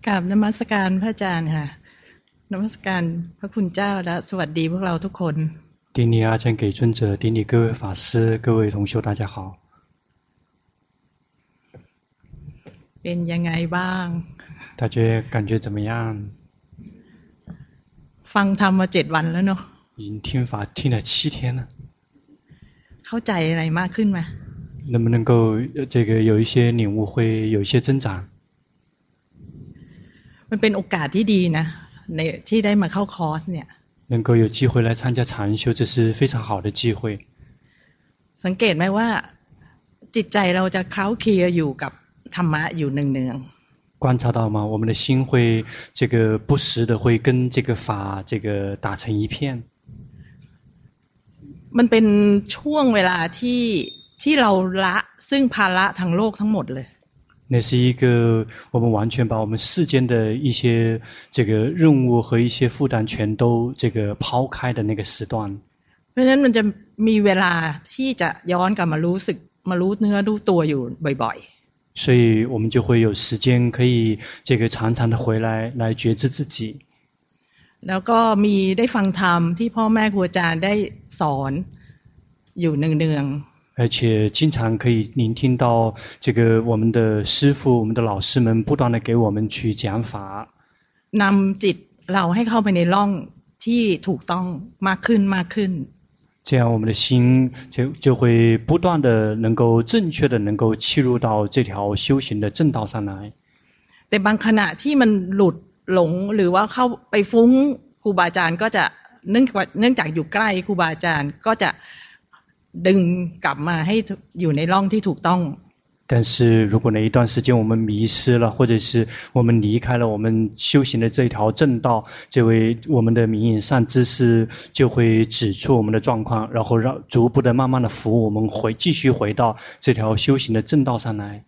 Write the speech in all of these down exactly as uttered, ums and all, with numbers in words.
กราบนมัสการพระอาจารย์ค่ะนมัสการพระคุณเจ้าและสวัสดีพวกเราทุกคน顶礼阿占给尊者，顶礼各位法师，各位同修，大家好。 เป็นยังไงบ้าง大家感觉怎么样？ ฟังธรรมมาเจ็ดวันแล้วเนาะ已经听法听了七天了。 เข้าใจอะไรมากขึ้นไหม能不能够这个有一些领悟，会有一些增长？ มันเป็นโอกาสที่ดีนะในที่ได้มาเข้าคอร์สเนี่ย能够有机会来参加禅修，这是非常好的机会。 สังเกตไหมว่าจิตใจเราจะเคล้าเคลียอยู่กับธรรมะอยู่เนืองๆ观察到吗？我们的心会这个不时的会跟这个法这个打成一片。 มันเป็นช่วงเวลาที่ที่เราละซึ่งภาระทางโลกทั้งหมดเลย那是一个我们完全把我们世间的一些这个任务和一些负担全都这个抛开的那个时段。 เพราะฉะนั้นมันจะมีเวลาที่จะย้อนกลับมารู้สึกมารู้เนื้อรู้ตัวอยู่บ่อยๆ所以我们就会有时间可以这个常常的回来来觉知自己。 แล้วก็มีได้ฟังธรรมที่พ่อแม่ครูอาจารย์ได้สอนอยู่เนืองๆ而且经常可以聆听到这个我们的师父、我们的老师们不断的给我们去讲法， นำจิตเราให้เข้าไปในร่องที่ถูกต้องมากขึ้นมากขึ้น这样我们的心就就会不断的能够正确的能够切入到这条修行的正道上来。 แต่บางขณะที่มันหลุดหลงหรือว่าเข้าไปฟุ้งครูบาอาจารย์ก็จะเนื่องจากเนื่องจากอยู่ใกล้ครูบาอาจารย์ก็จะดึงกลับมาให้อยู่ในร่องที่ถูกต้อง但是如果哪一段时间我们迷失了，或者是我们离开了我们修行的这条正道，这位我们的明眼善知识就会指出我们的状况，然后让逐步的慢慢的扶我们回继续回到这条修行的正道上来。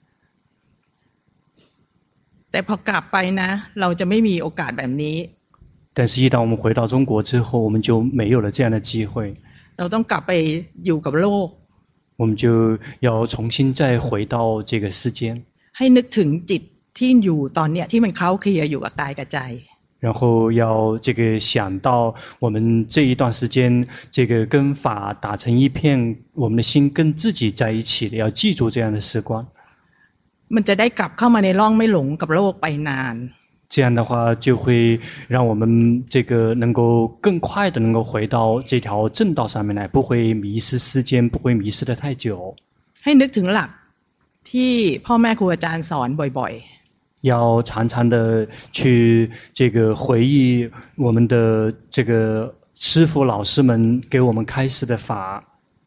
แต่พอกลับไปนะเราจะไม่มีโอกาสแบบนี้但是一旦我们回到中国之后，我们就没有了这样的机会。 เราต้องกลับไปอยู่กับโลก我们就要重新再回到这个世间ให้นึกถึงจิตที่อยู่ตอนเนี้ยที่มันเคล้าเคลียอยู่กับกายกับใจ然后要这个想到我们这一段时间这个跟法打成一片，我们的心跟自己在一起的，要记住这样的时光。 มันจะได้กลับเข้ามาในร่องไม่หลงกับโลกไปนาน这样的话就会让我们这个能够更快的能够回到这条正道上面来，不会迷失世间，不会迷失的太久。 ให้นึกถึงหลักที่พ่อแม่ครูอาจารย์สอนบ่อยๆ要常常的去这个回忆我们的这个师父老师们给我们开示的法。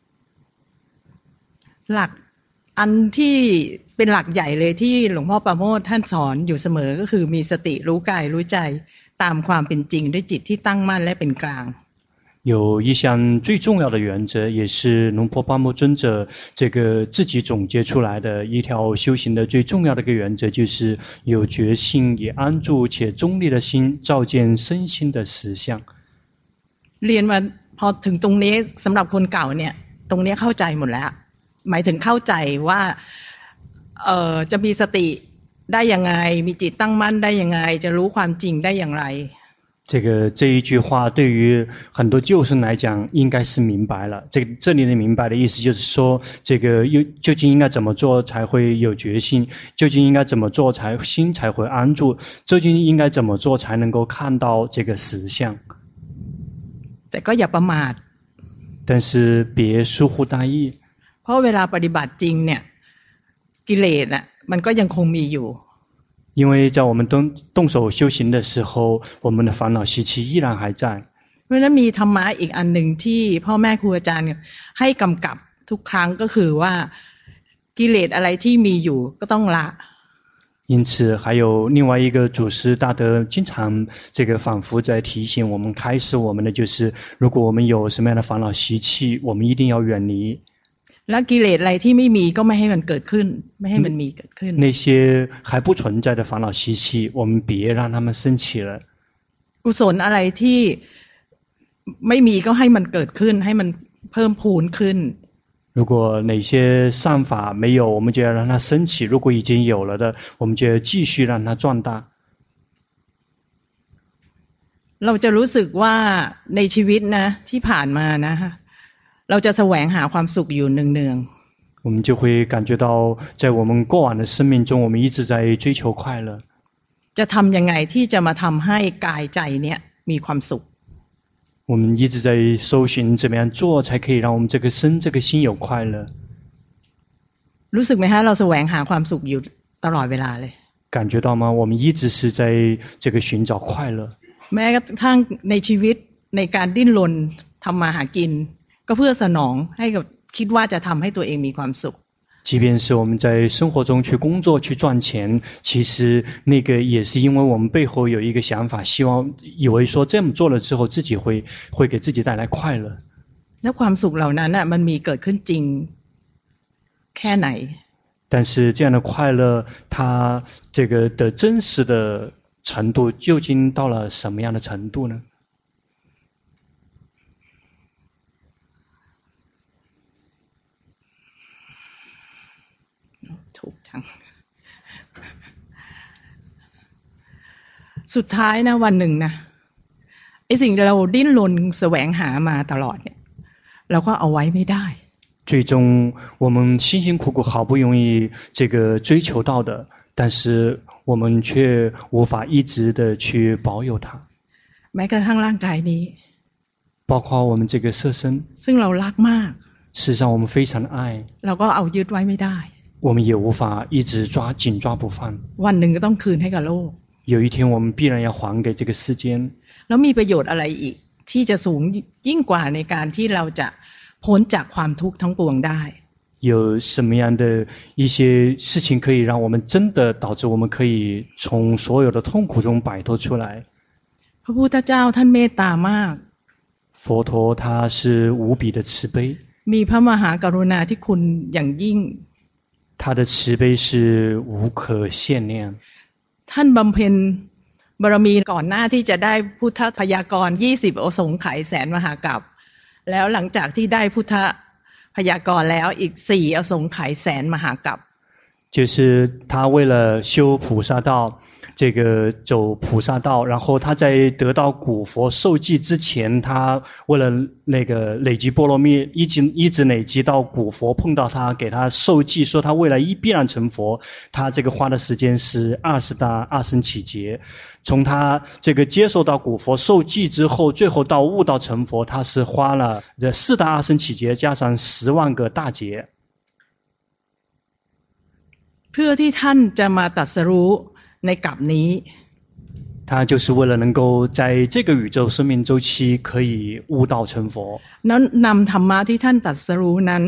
หลักอันที่เป็นหลักใหญ่เลยที่หลวงพ่อปราโมทย์ท่านสอนอยู่เสมอก็คือมีสติรู้กายรู้ใจตามความเป็นจริงด้วยจิตที่ตั้งมั่นและเป็นกลาง有一项最重要的原则，也是龙婆巴摩尊者这个自己总结出来的一条修行的最重要的一个原则，就是有觉性，也安住且中立的心，照见身心的实相。 เรียนมาพอถึงตรงนี้สำหรับคนเก่าเนี่ยตรงนี้เข้าใจหมดแล้วหมายถึงเข้าใจว่าเอ่อจะมีสติได้ยังไงมีจิตตั้งมั่นได้ยังไงจะรู้ความจริงได้อย่างไร这个这一句话对于很多旧生来讲应该是明白了。这这里的明白的意思就是说，这个又究竟应该怎么做才会有决心？究竟应该怎么做才心才会安住？究竟应该怎么做才能够看到这个实相？ แต่ก็อย่าประมาท但是别疏忽大意。 เพราะเวลาปฏิบัติจริงเนี่ยกิเลสน่ะมันก็ยังคงมีอยู่因为在我们动动手修行的时候，我们的烦恼习气依然还在。 เพราะฉะนั้นมีธรรมะอีกอันหนึ่งที่พ่อแม่ครูอาจารย์ให้กำกับทุกครั้งก็คือว่ากิเลสอะไรที่มีอยู่ก็ต้องละ因此还有另外一个祖师大德经常这个反复在提醒我们开示我们的，就是如果我们有什么样的烦恼习气，我们一定要远离。 แล้วกิเลสอะไรที่ไม่มีก็ไม่ให้มันเกิดขึ้นไม่ให้มันมีเกิดขึ้น那些还不存在的烦恼习气，我们别让它们升起了。 กุศลอะไรที่ไม่มีก็ให้มันเกิดขึ้นให้มันเพิ่มพูนขึ้น如果哪些善法没有，我们就要让它升起；如果已经有了的，我们就要继续让它壮大。 เราจะรู้สึกว่าในชีวิตนะที่ผ่านมานะเราจะแสวงหาความสุขอยู่เนืองๆ我们就会感觉到在我们过往的生命中我们一直在追求快乐จะทำยังไงที่จะมาทำให้กายใจเนี่ยมีความสุข我们一直在搜寻怎么样做才可以让我们这个身这个心有快乐รู้สึกไหมฮะเราแสวงหาความสุขอยู่ตลอดเวลาเลย感觉到吗我们一直是在这个寻找快乐แม้กระทั่งในชีวิตในการดิ้นรนทำมาหากินก็เพื่อสนองให้กับคิดว่าจะทำให้ตัวเองมีความสุข即便是我们在生活中去工作去赚钱其实那个也是因为我们背后有一个想法希望以为说这么做了之后自己会会给自己带来快乐แล้วความสุขเหล่านั้นน่ะมันมีเกิดขึ้นจริงแค่ไหน但是这样的快乐它这个的真实的程度究竟到了什么样的程度呢ถูกทั้งสุดท้ายนะวันหนึ่งนะไอ้สิ่งที่เราดิ้นรนแสวงหามาตลอดเนี่ยเราก็เอาไว้ไม่ได้最终我们辛辛苦苦好不容易这个追求到的但是我们却无法一直的去保有它แม้กระทั่งร่างกายนี้包括我们这个色身ซึ่งเรารักมาก事实上我们非常的爱เราก็เอายึดไว้ไม่ได้我们也无法一直抓紧抓不放วันหนึ่งก็ต้องคืนให้กับโลก有一天我们必然要还给这个世间แล้วมีประโยชน์อะไรอีกที่จะสูงยิ่งกว่าในการที่เราจะพ้นจากความทุกข์ทั้งปวงได้有什么样的一些事情可以让我们真的导致我们可以从所有的痛苦中摆脱出来พระพุทธเจ้าท่านเมตตามาก佛陀他是无比的慈悲มีพระมหากรุณาธิคุณอย่างยิ่ง他的慈悲是无可限量ท่านบำเพ็ญบารมีก่อนหน้าที่จะได้พุทธพยากรณ์ยี่สิบอสงไขยแสนมหากัปแล้วหลังจากที่ได้พุทธพยากรณ์แล้วอีกสี่อสงไขยแสนมหากัป就是他为了修菩萨道这个走菩萨道然后他在得到古佛受记之前他为了那个累积波罗蜜一直一直累积到古佛碰到他给他受记说他未来一必然成佛他这个花的时间是二十大二生起劫从他这个接受到古佛受记之后最后到悟道成佛他是花了这四大二生起劫加上十万个大劫เพื่อที่ท่านจะมาตรัสรู้ในกัปนี้他就是为了能够在这个宇宙生命周期可以悟道成佛นั้นนำธรรมะที่ท่านตรัสรู้นั้น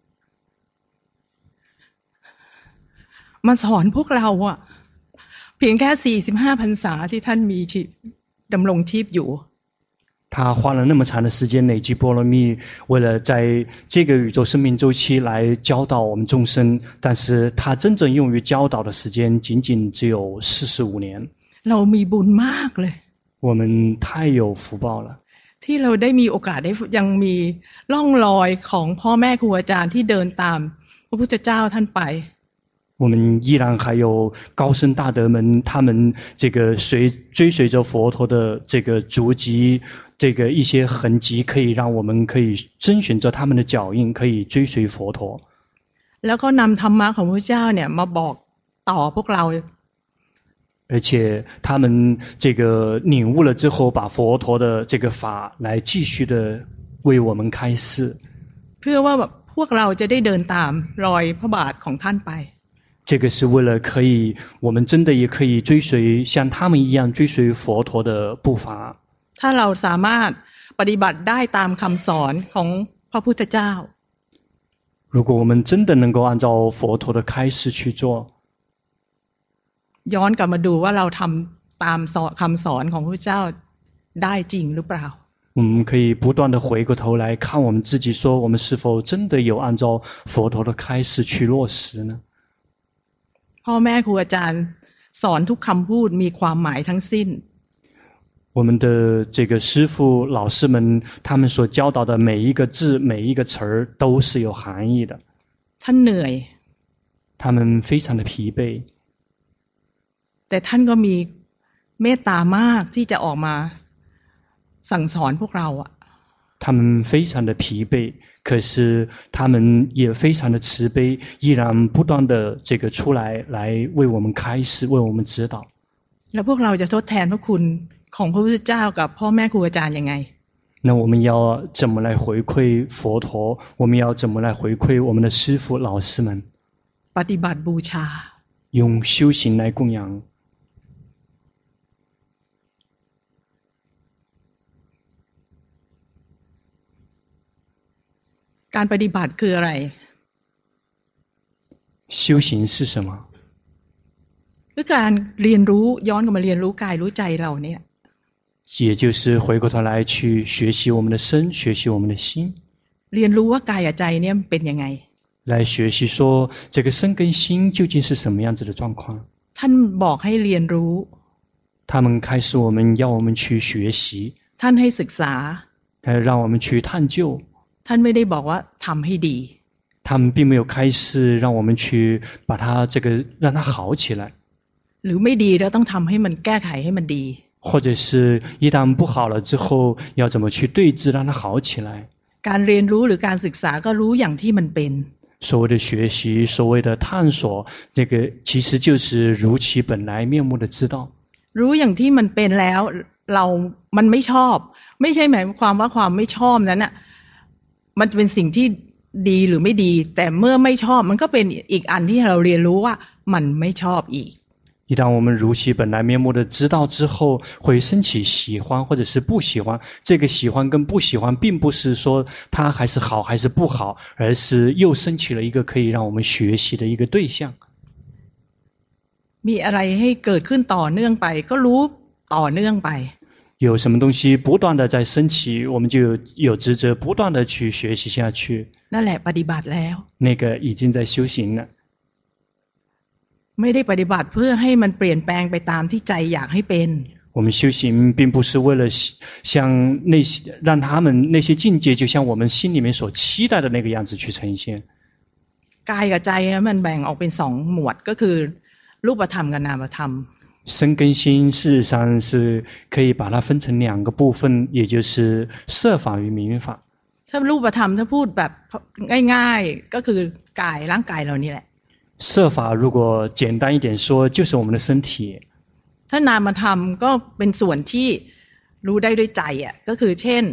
มาสอนพวกเราอะเพียงแค่สี่สิบห้าพรรษาที่ท่านมีชีวิตดำรงชีพอยู่他花了那么长的时间累积波罗蜜为了在这个宇宙生命周期来教导我们众生但是他真正用于教导的时间仅仅只有四十五年เรามีบุญมากเลย我们太有福报了ที่เราได้มีโอกาสได้ยังมีร่องรอยของพ่อแม่ครูอาจารย์ที่เดินตามพระพุทธเจ้าท่านไป我们依然还有高僧大德们他们这个随追随着佛陀的这个足迹这个一些痕迹可以让我们可以遵循着他们的脚印可以追随佛陀แล้วก็นำธรรมะของพระเจ้าเนี่ยมาบอกต่อพวกเรา而且他们这个领悟了之后把佛陀的这个法来继续的为我们开示เพื่อว่าแบบพวกเราจะได้เดินตามรอยพระบาทของท่านไป这个是为了可以我们真的也可以追随像他们一样追随佛陀的步伐ถ้าเราสามารถปฏิบัติได้ตามคำสอนของพระพุทธเจ้า如果我们真的能够按照佛陀的开示去做ย้อนกลับมาดูว่าเราทำตามคำสอนของพระเจ้าได้จริงหรือเปล่า我们可以不断的回过头来看我们自己说我们是否真的有按照佛陀的开示去落实呢พ่อแม่ครูอาจารย์สอนทุกคำพูดมีความหมายทั้งสิ้น我们的这个师父老师们他们所教导的每一个字每一个词儿都是有含义的ท่านเหนื่อย他们非常的疲惫แต่ท่านก็มีเมตตามากที่จะออกมาสั่งสอนพวกเราอะ他们非常的疲惫，可是他们也非常的慈悲，依然不断的这个出来来为我们开示，为我们指导。 แล้วพวกเราจะทดแทนพระคุณของพระพุทธเจ้ากับพ่อแม่ครูอาจารย์ยังไง那我们要怎么来回馈佛陀？我们要怎么来回馈我们的师父老师们？ ปฏิบัติบูชา用修行来供养。 การปฏิบัติคืออะไร修行是什么？ คือการเรียนรู้ย้อนกลับมาเรียนรู้กายรู้ใจเราเนี่ย也就是回过头来去学习我们的身，学习我们的心。 เรียนรู้ว่ากายกับใจเนี่ยเป็นยังไง来学习说这个身跟心究竟是什么样子的状况。 ท่านบอกให้เรียนรู้他们开始我们要我们去学习。 ท่านให้ศึกษา他让我们去探究。 ท่านไม่ได้บอกว่าทำให้ดี他们并没有开始让我们去把它这个让它好起来。 หรือไม่ดีแล้วต้องทำให้มันแก้ไขให้มันดี或者是一旦不好了之后要怎么去对治让它好起来。 การเรียนรู้หรือการศึกษาก็รู้อย่างที่มันเป็น所谓的学习所谓的探索这个其实就是如其本来面目的知道。 รู้อย่างที่มันเป็นแล้วเรามันไม่ชอบไม่ใช่หมายความว่าความไม่ชอบนั้นน่ะมันเป็นสิ่งที่ดีหรือไม่ดีแต่เมื่อไม่ชอบมันก็เป็นอีกอันที่เราเรียนรู้ว่ามันไม่ชอบอีก一旦我们如其本来面目的知道之后会升起喜欢或者是不喜欢，这个喜欢跟不喜欢并不是说它还是好还是不好，而是又升起了一个可以让我们学习的一个对象。 มีอะไรให้เกิดขึ้นต่อเนื่องไปก็รู้ต่อเนื่องไป有什么东西不断的在升起，我们就有有职责不断的去学习下去。 นั่นแหละปฏิบัติแล้ว那个已经在修行了。 ไม่ได้ปฏิบัติเพื่อให้มันเปลี่ยนแปลงไปตามที่ใจอยากให้เป็น我们修行并不是为了像那些让他们那些境界就像我们心里面所期待的那个样子去呈现。 กายกับใจมันแบ่งออกเป็นสองหมวดก็คือรูปธรรมกับนามธรรม身跟心事实上是可以把它分成两个部分，也就是色法与名法。 ถ้ารูปธรรมถ้าพูดแบบง่ายๆก็คือกายร่างกายเรานี่แหละ色法如果简单一点说就是我们的身体。 ถ้านามธรรมก็เป็นส่วนที่รู้ได้ด้วยใจอ่ะก็คือเช่น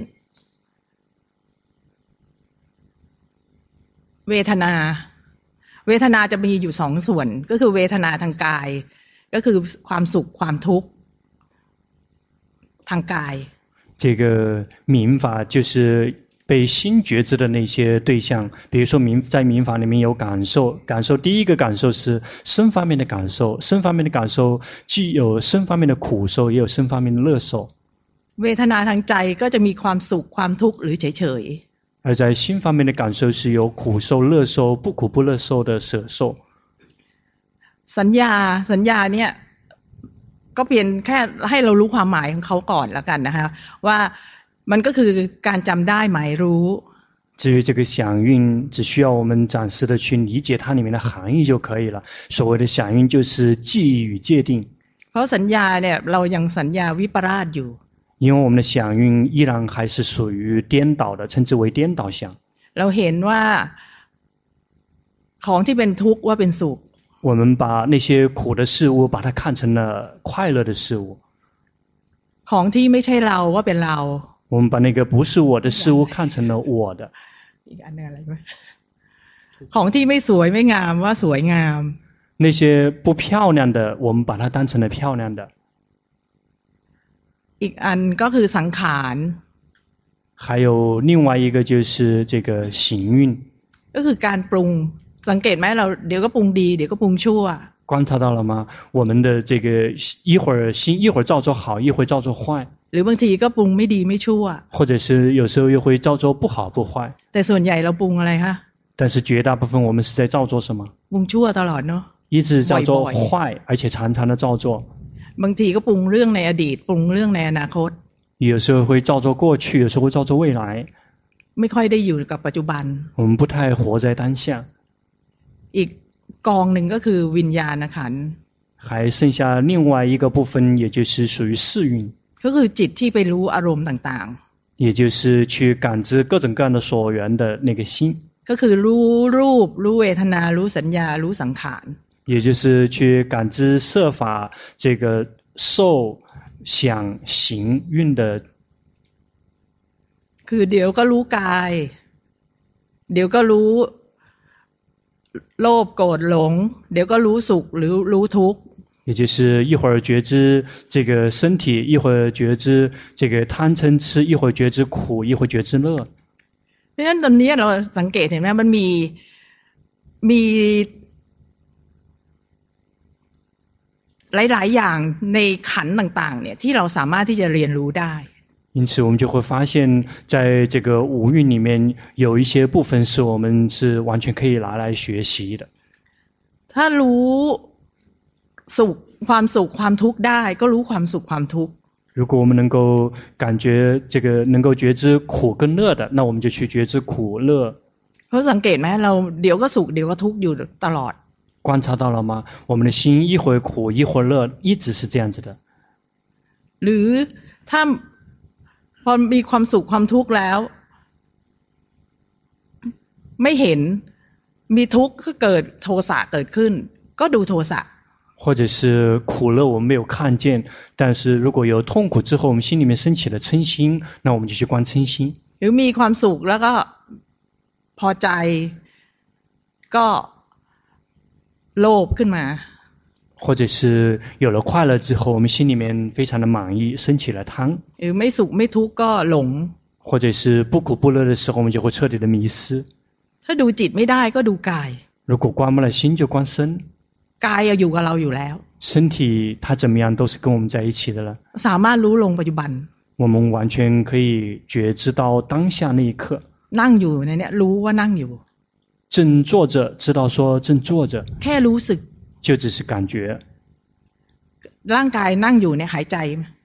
เวทนาเวทนาจะมีอยู่สองส่วนก็คือเวทนาทางกายก็คือความสุขความทุกข์ทางกาย这个民法就是被心觉知的那些对象，比如说民在民法里面有感受，感受第一个感受是身方面的感受，身方面的感受既有身方面的苦受，也有身方面的乐受。 เวทนาทางใจก็จะมีความสุขความทุกข์หรือเฉยๆ而在心方面的感受是有苦受、乐受、不苦不乐受的舍受。 สัญญาสัญญาเนี่ยก็เพียงแค่ให้เรารู้ความหมายของเขาก่อนแล้วกันนะคะว่ามันก็คือการจำได้หมายรู้至于这个响韵只需要我们暂时的去理解它里面的含义就可以了。所谓的响韵就是记忆与界定。 เพราะสัญญาเนี่ยเรายังสัญญาวิปราสอยู่因为我们的响韵依然还是属于颠倒的，称之为颠倒响。 เราเห็นว่าของที่เป็นทุกข์ว่าเป็นสุข我们把那些苦的事物把它看成了快乐的事物。 ของที่ไม่ใช่เราว่าเป็นเรา我们把那个不是我的事物看成了我的。 อีกอันนึงอะไรมั้ยของที่ไม่สวยไม่งามว่าสวยงาม那些不漂亮的我们把它当成了漂亮的。 อีกอันก็คือสังขาร还有另外一个就是这个行运ก็คือการปรุงสังเกตไหมเราเดี๋ยวก็ปรุงดีเดี๋ยวก็ปรุงชั่ว观察到了吗？我们的这个一会儿心一会儿照做好一会儿照做坏หรือบางทีก็ปรุงไม่ดีไม่ชั่ว或者是有时候又会照做不好不坏แต่ส่วนใหญ่เราปรุงอะไรคะ但是绝大部分我们是在照做什么ปรุงชั่วตลอดเนาะ一直照做坏而且常常的照做บางทีก็ปรุงเรื่องในอดีตปรุงเรื่องในอนาคต有时候会照做过去有时候会照做未来ไม่ค่อยได้อยู่กับปัจจุบัน我们不太活在当下อีกกองหนึ่งก็คือวิญญาณขันธ์还剩下另外一个部分也就是属于世运ก็คือจิตที่ไปรู้อารมณ์ต่างๆ也就是去感知各种各样的所缘的那个心， ก็คือรู้รูปรู้เวทนารู้สัญญารู้สังขาร也就是去感知色法这个受想行蕴的， คือเดี๋ยวก็รู้กายเดี๋ยวก็รู้โลภโกรธหลงเดี๋ยวก็รู้สุขหรือรู้ทุกข์也就是一会儿觉知这个身体，一会儿觉知这个贪嗔痴，一会儿觉知苦，一会儿觉知乐。 เพราะฉะนั้นตอนนี้เราสังเกตเห็นไหมมันมีมีหลายๆอย่างในขันธ์ต่างๆเนี่ยที่เราสามารถที่จะเรียนรู้ได้因此我们就会发现在这个五蕴里面有一些部分是我们是完全可以拿来学习的。 ถ้ารู้สุขความสุขความทุกข์ได้ก็รู้ความสุขความทุกข์如果我们能够感觉这个能够觉知苦跟乐的，那我们就去觉知苦乐。 เพราะสังเกตไหมเราเดี๋ยวก็สุขเดี๋ยวก็ทุกข์อยู่ตลอด观察到了吗？我们的心一会儿苦一会儿乐，一直是这样子的。 หรือถ้าพอมีความสุขความทุกข์แล้วไม่เห็นมีทุกข์ก็เกิดโทสะเกิดขึ้นก็ดูโทสะ或者是苦乐我们没有看见，但是如果有痛苦之后，我们心里面升起了嗔心，那我们就去观嗔心。 หรือมีความสุขแล้วก็พอใจก็โลภขึ้นมา或者是有了快乐之后，我们心里面非常的满意，升起了贪。 หรือไม่สุขไม่ทุกข์ก็หลง或者是不苦不乐的时候，我们就会彻底的迷失。 ถ้าดูจิตไม่ได้ก็ดูกาย如果关不了心，就关身。 กายอยู่กับเราอยู่แล้ว身体它怎么样都是跟我们在一起的了。 สามารถรู้ลงปัจจุบัน我们完全可以觉知到当下那一刻。 นั่งอยู่ในนี้รู้ว่านั่งอยู่正坐着，知道说正坐着， แค่รู้สึก就只是感觉。 ร่างกายนั่งอยู่เนี่ยหายใจ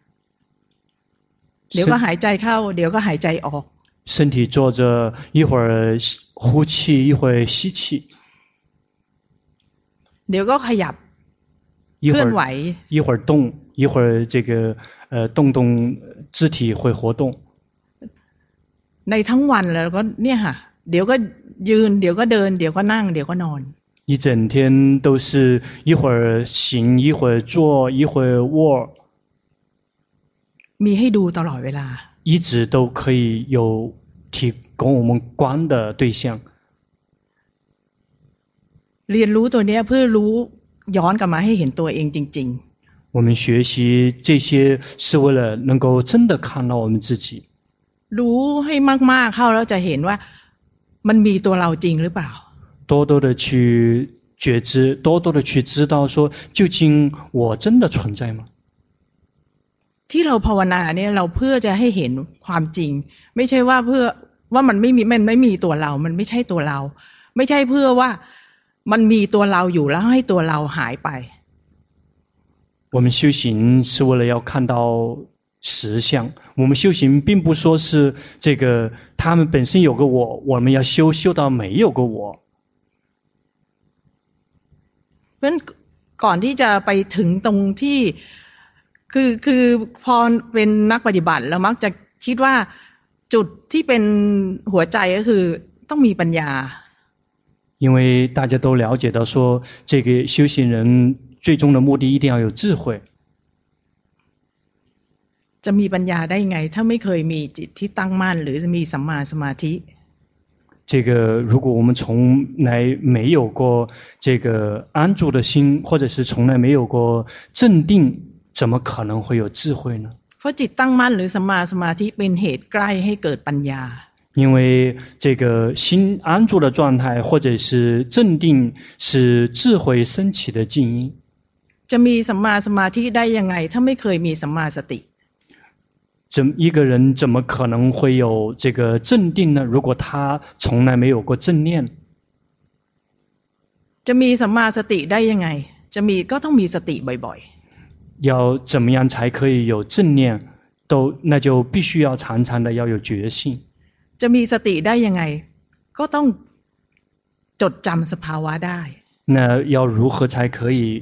เดี๋ยวก็หายใจเข้าเดี๋ยวก็หายใจออก身体坐着，一会儿呼气，一会儿吸气， เดี๋ยวก็ขยับ一เคลื่会อนไหว儿一会儿动，一会儿这个呃动动肢体会活动。 ในทั้งวันแล้วก็เนี่ยค่ะเดี๋ยวก็ยืนเดี๋ยวก็เดินเดี๋ยวก็นั่งเดี๋ยวก็นอน一整天都是一会儿行，一会儿坐，一会儿卧， มีให้ดูตลอดเวลา一直都可以有提供我们观的对象。 เรียนรู้ตัวเนี้ยเพื่อรู้ย้อนกลับมาให้เห็นตัวเองจริง我们学习这些是为了能够真的看到我们自己。 ๆรู้ให้มากๆเข้าแล้วจะเห็นว่ามันมีตัวเราจริงหรือเปล่า多多的去觉知，多多的去知道说，究竟我真的存在吗？ ที่เราภาวนาเนี่ยเราเพื่อจะให้เห็นความจริง ไม่ใช่ว่าเพื่อว่ามันไม่มีมันไม่มีตัวเรา มันไม่ใช่ตัวเรา ไม่ใช่เพื่อว่ามันมีตัวเราอยู่แล้วให้ตัวเราหายไป我们修行是为了要看到实相，我们修行并不说是这个他们本身有个我，我们要修修到没有个我。 เพราะฉะนั้นก่อนที่จะไปถึงตรงที่คือคือพอเป็นนักปฏิบัติเรามักจะคิดว่าจุดที่เป็นหัวใจก็คือต้องมีปัญญา因为大家都了解到说，这个修行人最终的目的一定要有智慧。 จะมีปัญญาได้ไงถ้าไม่เคยมีจิตที่ตั้งมั่นหรือจะมีสัมมาสมาธิ这个如果我们从来没有过这个安住的心，或者是从来没有过镇定，怎么可能会有智慧呢？ เพราะจิตตั้งมั่นหรือสัมมาสมาธิเป็นเหตุใกล้ให้เกิดปัญญา因为这个心安住的状态，或者是镇定，是智慧升起的静音。 จะมีสัมมาสมาธิได้ยังไงถ้าไม่เคยมีสัมมาสติ怎一个人怎么可能会有这个镇定呢？如果他从来没有过正念， จะมีสัมมาสติได้ยังไงจะมีก็ต้องมีสติบ่อย要怎么样才可以有正念？都那就必须要常常的要有觉性。 ๆจะมีสติได้ยังไงก็ต้องจดจำสภาวะได้那要如何才可以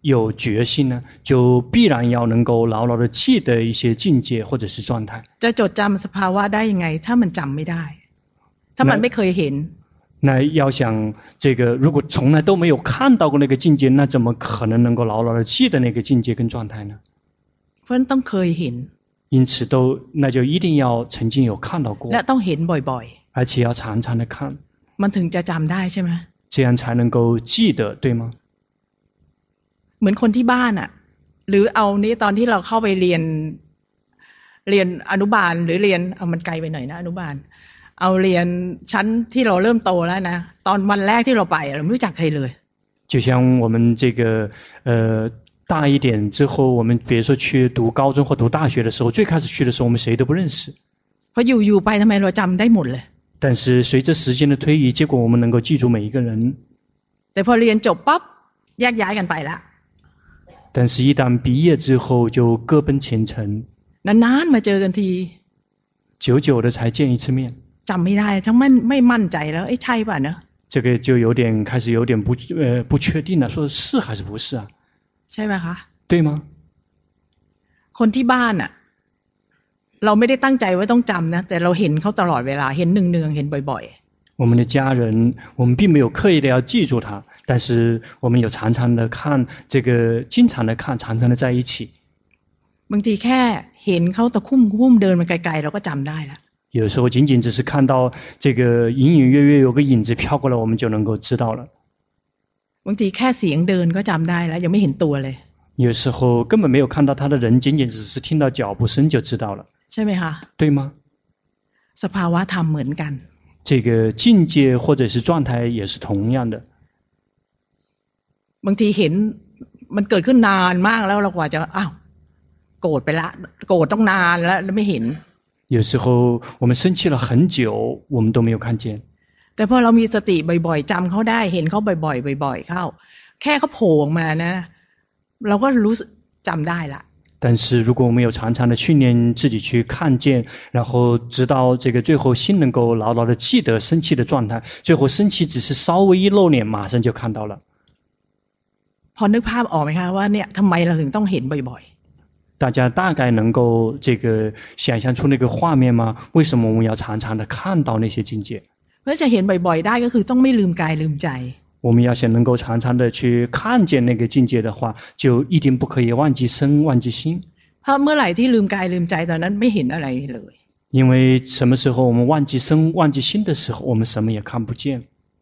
有决心呢，就必然要能够牢牢的记得一些境界或者是状态。 จะจดจำสภาวะได้ยังไงถ้ามันจำไม่ได้ถ้ามันไม่เคยเห็น那要想这个，如果从来都没有看到过那个境界，那怎么可能能够牢牢的记得那个境界跟状态呢？ เพราะฉะนั้นต้องเคยเห็น因此都那就一定要曾经有看到过， และต้องเห็นบ่อย而且要常常的看， ๆมันถึงจะจำได้ใช่ไหม这样才能够记得，对吗？ เหมือนคนที่บ้านอ่ะหรือเอานี้ตอนที่เราเข้าไปเรียนเรียนอนุบาลหรือเรียนเอามันไกลไปหน่อยนะอนุบาลเอาเรียนชั้นที่เราเริ่มโตแล้วนะตอนวันแรกที่เราไปเราไม่รู้จักใครเลย就像我们这个呃大一点之后，我们比如说去读高中或读大学的时候，最开始去的时候，我们谁都不认识。 เพราะอยู่ๆไปทำไมเราจำได้หมดเลย但是随着时间的推移，结果我们能够记住每一个人。 แต่พอเรียนจบปั๊บแยกย้ายกันไปละ但是一旦毕业之后就各奔前程， นานๆมาเจอกันที久久的才见一次面， จำไม่ได้ทั้งไม่ไม่มั่นใจแล้วเอ้ยใช่ป่ะเนอะ这个就有点开始有点不呃不确定了，说是还是不是啊？ ใช่ไหมคะ对吗？ คนที่บ้านอ่ะเราไม่ได้ตั้งใจว่าต้องจำนะแต่เราเห็นเขาตลอดเวลาเห็นเนืองๆเห็นบ่อยๆ我们的家人，我们并没有刻意的要记住他，但是我们有常常的看这个，经常的看，常常的在一起。 บางทีแค่เห็นเขาตะคุ่มคุ่มเดินมาไกลๆเราก็จำได้แล้ว有的时候仅仅只是看到这个隐隐约约有个影子飘过来，我们就能够知道了。 บางทีแค่เสียงเดินก็จำได้แล้วยังไม่เห็นตัวเลย有时候根本没有看到他的人，仅仅只是听到脚步声就知道了， ใช่ไหมคะ对吗？ สภาวะธรรมเหมือนกัน这个境界或者是状态也是同样的。 บางทีเห็นมันเกิดขึ้นนานมากแล้วเรากว่าจะอ้าวโกรธไปละโกรธต้องนานแล้วไม่เห็น有时候我们生气了很久，我们都没有看见。 แต่พอเรามีสติบ่อยๆจำเขาได้เห็นเขาบ่อยๆบ่อยๆเข้าแค่เขาโผล่ออกมานะเราก็รู้สึกจำได้ละ但是如果我们有常常的训练自己去看见，然后直到这个最后心能够牢牢的记得生气的状态，最后生气只是稍微一露脸，马上就看到了。 พอนึกภาพออกไหมคะว่าเนี่ยทำไมเราถึงต้องเห็นบ่อยๆ大家大概能够这个想象出那个画面吗？为什么我们要常常的看到那些境界？ เพื่อจะเห็นบ่อยๆได้ก็คือต้องไม่ลืมกายลืมใจ我们要想能够常常的去看见那个境界的话，就一定不可以忘记身忘记心。 เพราะเมื่อไหร่ที่ลืมกายลืมใจตอนนั้นไม่เห็นอะไรเลย因为什么时候我们忘记身忘记心的时候，我们什么也看不见。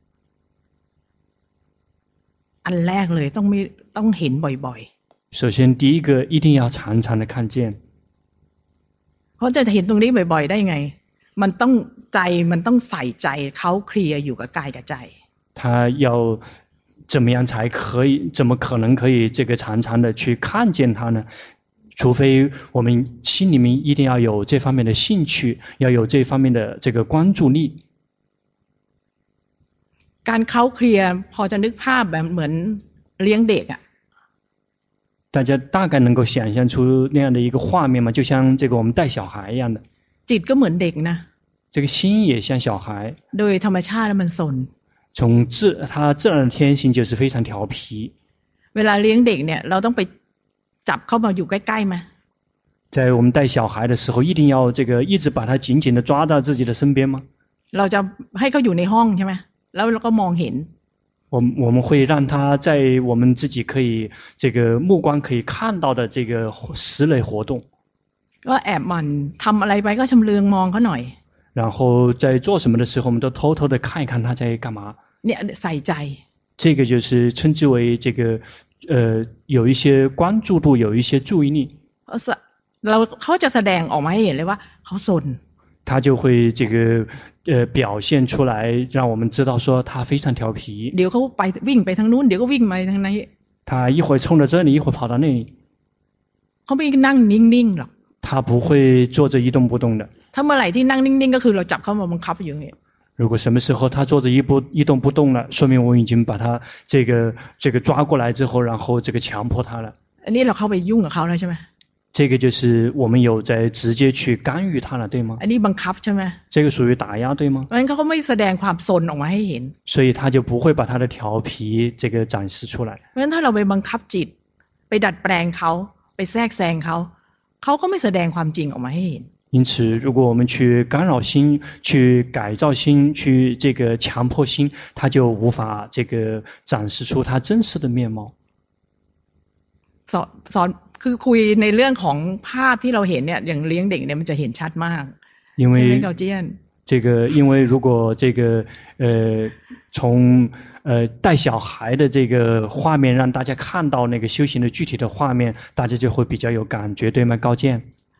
อันแรกเลยต้องไม่ต้องเห็นบ่อยๆ首先第一个一定要常常的看见。 เพราะจะเห็นตรงนี้บ่อยๆได้ไงมันต้องใจมันต้องใส่ใจเขาเคลียร์อยู่กับกายกับใจ他要怎么样才可以？怎么可能可以这个常常的去看见他呢？除非我们心里面一定要有这方面的兴趣，要有这方面的这个关注力。 การเขาเคลียร์พอจะนึกภาพแบบเหมือนเลี้ยงเด็กอ่ะ大家大概能够想象出那样的一个画面吗？就像这个我们带小孩一样的。 จิตก็เหมือนเด็กนะ这个心也像小孩。 โดยธรรมชาติแล้วมันซน从自他自然的天性就是非常调皮。 เวลาเลี้ยงเด็กเนี่ยเราต้องไปจับเข้ามาอยู่ใกล้ๆมั้ย在我们带小孩的时候一定要这个一直把他紧紧的抓到自己的身边吗？ เราจะให้เขาอยู่ในห้องใช่มั้ยแล้วเราก็มองเห็น我我们会让他在我们自己可以这个目光可以看到的这个室内活动ก็แอบมันทำอะไรไปก็ชำเลืองมองเขาหน่อย然后在做什么的时候我们都偷偷的看一看他在干嘛เนี่ยใส่ใจ这个就是称之为这个呃有一些关注度有一些注意力เราเขาจะแสดงออกมาให้เห็นเลยว่าเขาซน他就会这个呃表现出来让我们知道说他非常调皮เดี๋ยวเขาไปวิ่งไปทางนู้นเดี๋ยวก็วิ่งมาทางนี้他一会冲到这里一会跑到那里เขาไม่นั่งนิ่งๆหรอก他不会坐着一动不动的ถ้าเมื่อไหร่ที่นั่งนิ่งๆก็คือเราจับเขามาบังคับอยู่อย่างนี้如果什么时候他坐着一不一动不动了说明我已经把他这个这个抓过来之后然后这个强迫他了อันนี้เราเข้าไปยุ่งกับเขาแล้วใช่มั้ย这个就是我们有在直接去干预他了对吗อันนี้บังคับใช่มั้ย这个属于打压对吗เพราะฉะนั้นเขาก็ไม่แสดงความซนออกมาให้เห็น所以他就不会把他的调皮这个展示出来เพราะฉะนั้นถ้าเราไปบังคับจิตไปดัดแปลงเขาไปแทรกแซงเขาเขาก็ไม่แสดงความจริงออกมาให้เห็น因此如果我们去干扰心去改造心去这个强迫心它就无法这个展示出它真实的面貌สอนสอนคือคุยในเรื่องของภาพที่เราเห็นเนี่ยอย่างเลี้ยงเด็กเนี่ยมันจะเห็นชัดมาก因为这个因为如果这个呃从呃带小孩的这个画面让大家看到那个修行的具体的画面大家就会比较有感觉对吗高见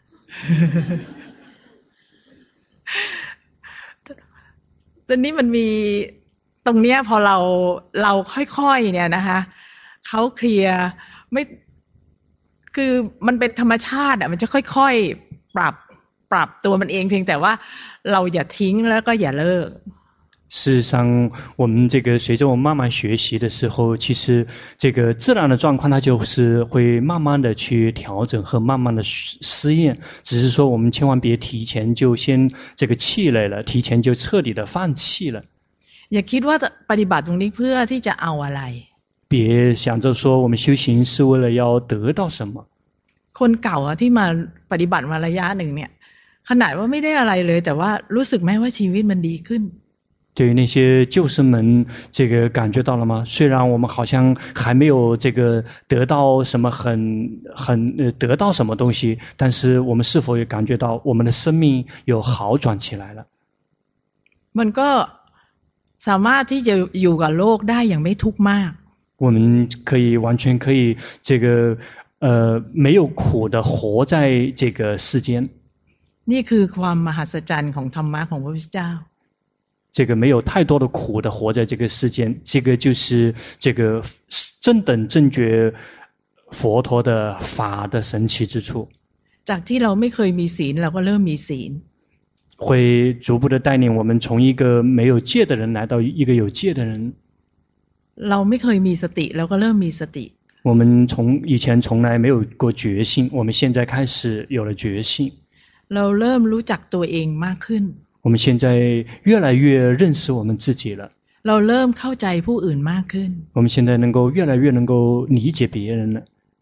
ตอนนี้มันมีตรงเนี้ยพอเราเราค่อยๆเนี่ยนะคะเขาเคลียร์ไม่คือมันเป็นธรรมชาติอ่ะมันจะค่อยๆปรับปรับตัวมันเองเพียงแต่ว่าเราอย่าทิ้งแล้วก็อย่าเลิก事实上我们这个随着我们慢慢学习的时候其实这个自然的状况它就是会慢慢的去调整和慢慢的试验只是说我们千万别提前就先这个气馁了提前就彻底的放弃了อย่าคิดว่าปฏิบัติตรงนี้เพื่อที่จะเอาอะไร别想着说我们修行是为了要得到什么คนเก่าที่มาปฏิบัติมาระยะหนึ่งเนี่ยขนาดว่าไม่ได้อะไรเลยแต่ว่ารู้สึกไหมว่าชีวิตมันดีขึ้น对于那些旧师们这个感觉到了吗虽然我们好像还没有这个得到什么很很呃得到什么东西但是我们是否也感觉到我们的生命有好转起来了มันก็สามารถที่จะอยู่กับโลกได้อย่างไม่ทุกข์มาก我们可以完全可以这个呃没有苦的活在这个世间นี่คือความมหัศจรรย์ของธรรมะของพระพุทธเจ้า这个没有太多的苦的活在这个世间这个就是这个正等正觉佛陀的法的神奇之处จากที่เราไม่เคยมีศีลเราก็เริ่มมีศีล会逐步的带领我们从一个没有戒的人来到一个有戒的人เราไม่เคยมีสติเราก็เริ่มมีสติ我们从以前从来没有过觉性我们现在开始有了觉性เราเริ่มรู้จักตัวเองมากขึ้น我们现在越来越认识我们自己了เราเริ่มเข้าใจผู้อื่นมากขึ้น我们现在能够越来越能够理解别人了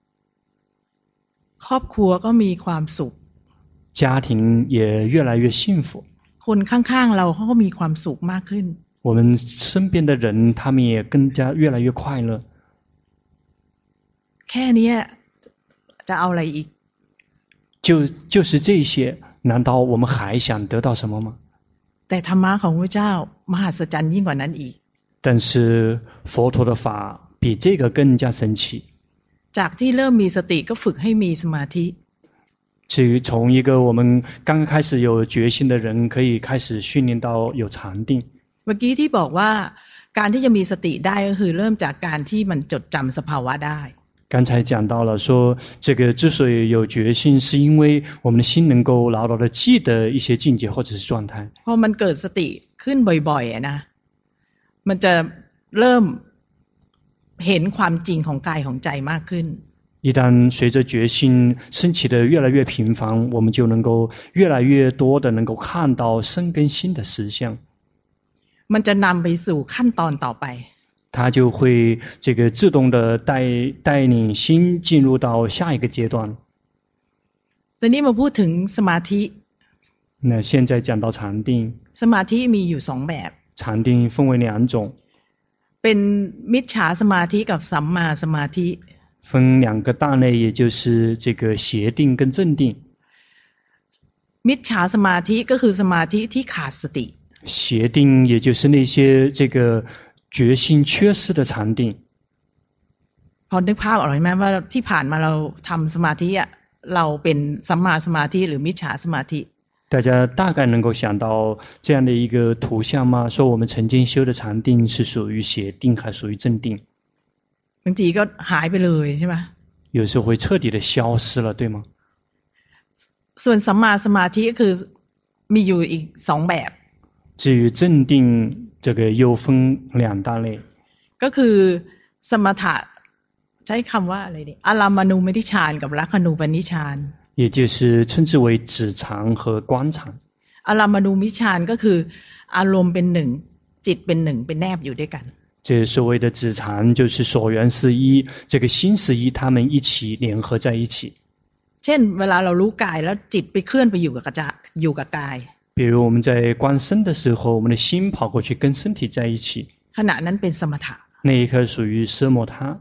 ครอบครัวก็มีความสุข家庭也越来越幸福คนข้างๆเราเขาก็มีความสุขมากขึ้น我们身边的人他们也更加越来越快乐แค่นี้จะเอาอะไรอีก就就是这些难道我们还想得到什么吗แต่ธรรมะของพระเจ้ามหัศจรรย์ยิ่งกว่านั้นอีก但是佛陀的法比这个更加神奇จากที่เริ่มมีสติก็ฝึกให้มีสมาธิ至于从一个我们刚刚开始有决心的人可以开始训练到有禅定เมื่อกี้ที่บอกว่าการที่จะมีสติได้ก็คือเริ่มจากการที่มันจดจำสภาวะได้刚才讲到了说这个之所以有决心是因为我们的心能够牢牢的记得一些境界或者是状态พอมันเกิดสติขึ้นบ่อยๆนะมันจะเริ่มเห็นความจริงของกายของใจมากขึ้น一旦随着决心升起的越来越频繁我们就能够越来越多的能够看到身跟心的实相มันจะนำไปสู่ขั้นตอนต่อไป它就会这个自动的带带领心进入到下一个阶段ตอนนี้มาพูดถึงสมาธิ那现在讲到禅定สมาธิมีอยู่สองแบบ禅定分为两种เป็นมิจฉาสมาธิกับสัมมาสมาธิ分两个大类也就是这个邪定跟正定มิจฉาสมาธิก็คือสมาธิที่ขาดสติ邪定也就是那些这个决心缺失的禅定พอนึกภาพออกไหมว่าที่ผ่านมาเราทำสมาธิอ่ะเราเป็นสัมมาสมาธิหรือมิจฉาสมาธิ大家大概能够想到这样的一个图像吗说我们曾经修的禅定是属于邪定还属于正定บางทีก็หายไปเลยใช่ไหม有时候会彻底的消失了对吗ส่วนสัมมาสมาธิก็คือมีอยู่อีกสองแบบ至于正定这个又分两大类ก็คือสมถะใช้คำว่าอะไรดิอารามณูปนิชฌานกับลักขณูปนิชฌาน也就是称之为止禅和观禅อารามณูปนิชฌานก็คืออารมณ์เป็นหนึ่งจิตเป็นหนึ่งเป็นแนบอยู่ด้วยกัน这所谓的止禅就是所缘是一，这个心是一，他们一起联合在一起。 เช่นเวลาเรารู้กายแล้วจิตไปเคลื่อนไปอยู่กับกระจะอยู่กับกาย比如我们在观身的时候，我们的心跑过去跟身体在一起， ขณะนั้นเป็นสมถะ那一刻属于奢摩他。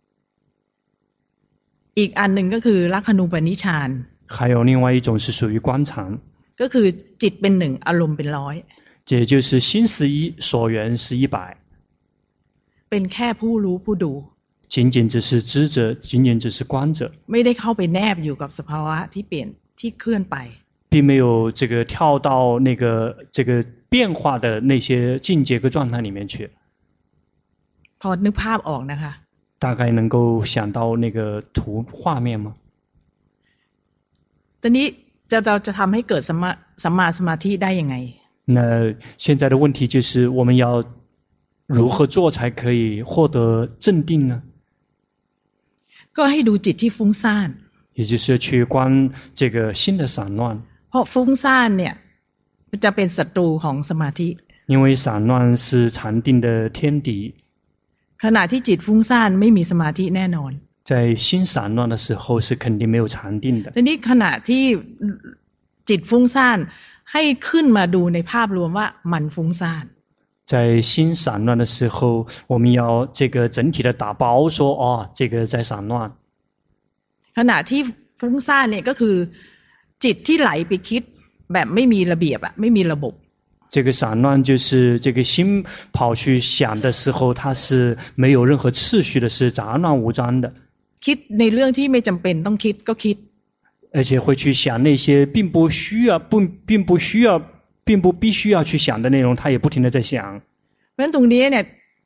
อีกอันหนึ่งก็คือลักขณูปนิชฌาน还有另外一种是属于观禅， ก็คือจิตเป็นหนึ่งอารมณ์เป็นร้อย也就是心是一，所缘是一百， เป็นแค่ผู้รู้ผู้ดู仅仅只是知者，仅仅只是观者， ไม่ได้เข้าไปแนบอยู่กับสภาวะที่เปลี่ยนที่เคลื่อนไป并没有这个跳到那个这个变化的那些境界和状态里面去。 พอนึกภาพออกนะคะ大概能够想到那个图画面吗？ ตอนนี้จะเราจะทำให้เกิดสัมมาสัมมาสมาธิได้ยังไง那现在的问题就是我们要如何做才可以获得镇定呢？ ก็ให้ดูจิตที่ฟุ้งซ่าน也就是去观这个心的散乱。 เพราะฟุ้งซ่านเนี่ยจะเป็นศัตรูของสมาธิ因为散乱是禅定的天敌。 ขณะที่จิตฟุ้งซ่านไม่มีสมาธิแน่นอน在心散乱的时候是肯定没有禅定的。 ทีนี้ขณะที่จิตฟุ้งซ่านให้ขึ้นมาดูในภาพรวมว่ามันฟุ้งซ่าน在心散乱的时候，我们要这个整体的打包说，哦，这个在散乱。 ขณะที่ฟุ้งซ่านเนี่ยก็คือจิตที่ไหลไปคิดแบบไม่มีระเบียบอะไม่มีระบบ这个散乱就是这个心跑去想的时候，它是没有任何次序的，是杂乱无章的。 คิดในเรื่องที่ไม่จำเป็นต้องคิดก็คิด而且会去想那些并不需要、不并不需要、并不必须要去想的内容，他也不停地在想。 เพราะฉะนั้นตรงนี้เนี่ย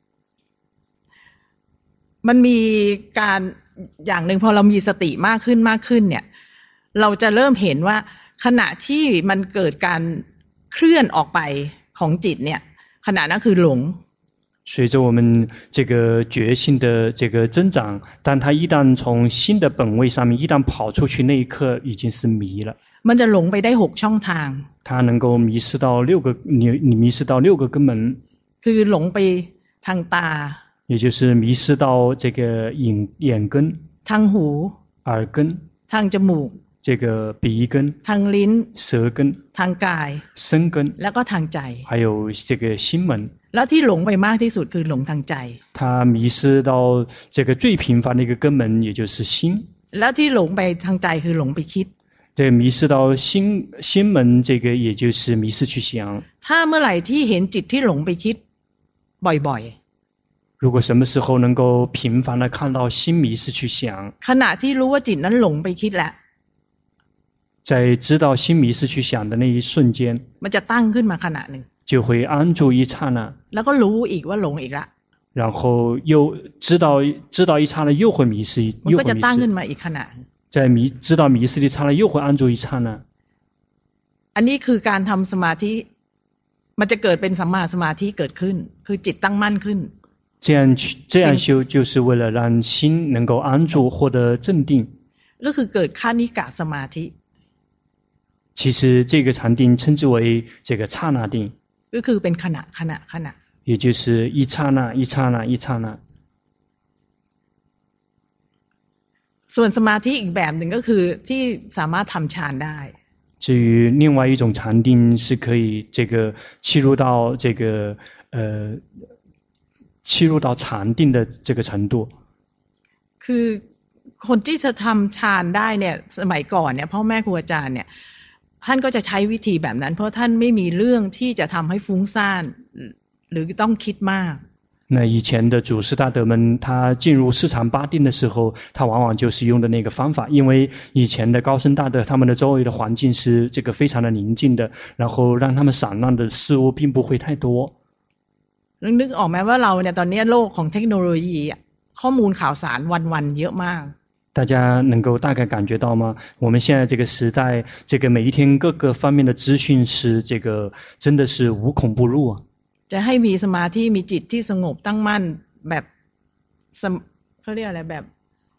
มันมีการอย่างหนึ่งพอเรามีสติมากขึ้นมากขึ้นเนี่ยเราจะเริ่มเห็นว่าขณะที่มันเกิดการเคลื่อนออกไปของจิตเนี่ยขณะนั้นคือหลง随着我们这个觉性的这个增长，但它一旦从心的本位上面一旦跑出去，那一刻已经是迷了。 มันจะหลงไปได้หกช่องทาง它能够迷失到六个，你你迷失到六个根门， คือหลงไปทางตา也就是迷失到这个眼眼根、 ทางหู耳根、 ทางจมูก这个鼻根、 ทางลิ้น舌根、 ทางกาย身根， แล้วก็ทางใจ还有这个心门。 แล้วที่หลงไปมากที่สุดคือหลงทางใจ他迷失到这个最频繁的一个根门，也就是心。 แล้วที่หลงไปทางใจคือหลงไปคิด对，迷失到心心门，这个也就是迷失去想。 ถ้าเมื่อไหร่ที่เห็นจิตที่หลงไปคิดบ่อยๆ如果什么时候能够频繁的看到心迷失去想， ขณะที่รู้ว่าจิตนั้นหลงไปคิดแล้ว在知道心迷失去想的那一瞬间， มันจะตั้งขึ้นมาขณะหนึ่ง就会安住一刹那， แล้วก็รู้อีกว่าหลงอีกละ然后又知道知道一刹那又会迷失， มันก็จะตั้งขึ้นมาอีกขณะ在迷知道迷失的刹那又会安住一刹那。 อันนี้คือการทำสมาธิมันจะเกิดเป็นสัมมาสมาธิเกิดขึ้นคือจิตตั้งมั่นขึ้น这样这样修就是为了让心能够安住，获得镇定。 ก็คือเกิดคานิกะสมาธิ其实这个禅定称之为这个刹那定， ก็คือเป็นขณะขณะขณะ也就是一刹那一刹那一刹那。 ส่วนสมาธิอีกแบบหนึ่งก็คือที่สามารถทำฌานได้至于另外一种禅定是可以这个切入到这个呃切入到禅定的这个程度。 คือคนที่จะทำฌานได้เนี่ยสมัยก่อนเนี่ยพ่อแม่ครูอาจารย์เนี่ยท่านก็จะใช้วิธีแบบนั้นเพราะท่านไม่มีเรื่องที่จะทำให้ฟุ้งซ่านหรือต้องคิดมาก那以前的祖师大德们，他进入四禅八定的时候，他往往就是用的那个方法，因为以前的高僧大德他们的周围的环境是这个非常的宁静的，然后让他们散乱的事物并不会太多。 นึกออกไหมว่าเราเนี่ยตอนนี้โลกของเทคโนโลยีข้อมูลข่าวสารวันๆเยอะมาก大家能够大概感觉到吗？我们现在这个时代，这个每一天各个方面的资讯是这个真的是无孔不入啊。 จะให้มีสมาธิมีจิตที่สงบตั้งมั่นแบบเขาเรียกอะไรแบบ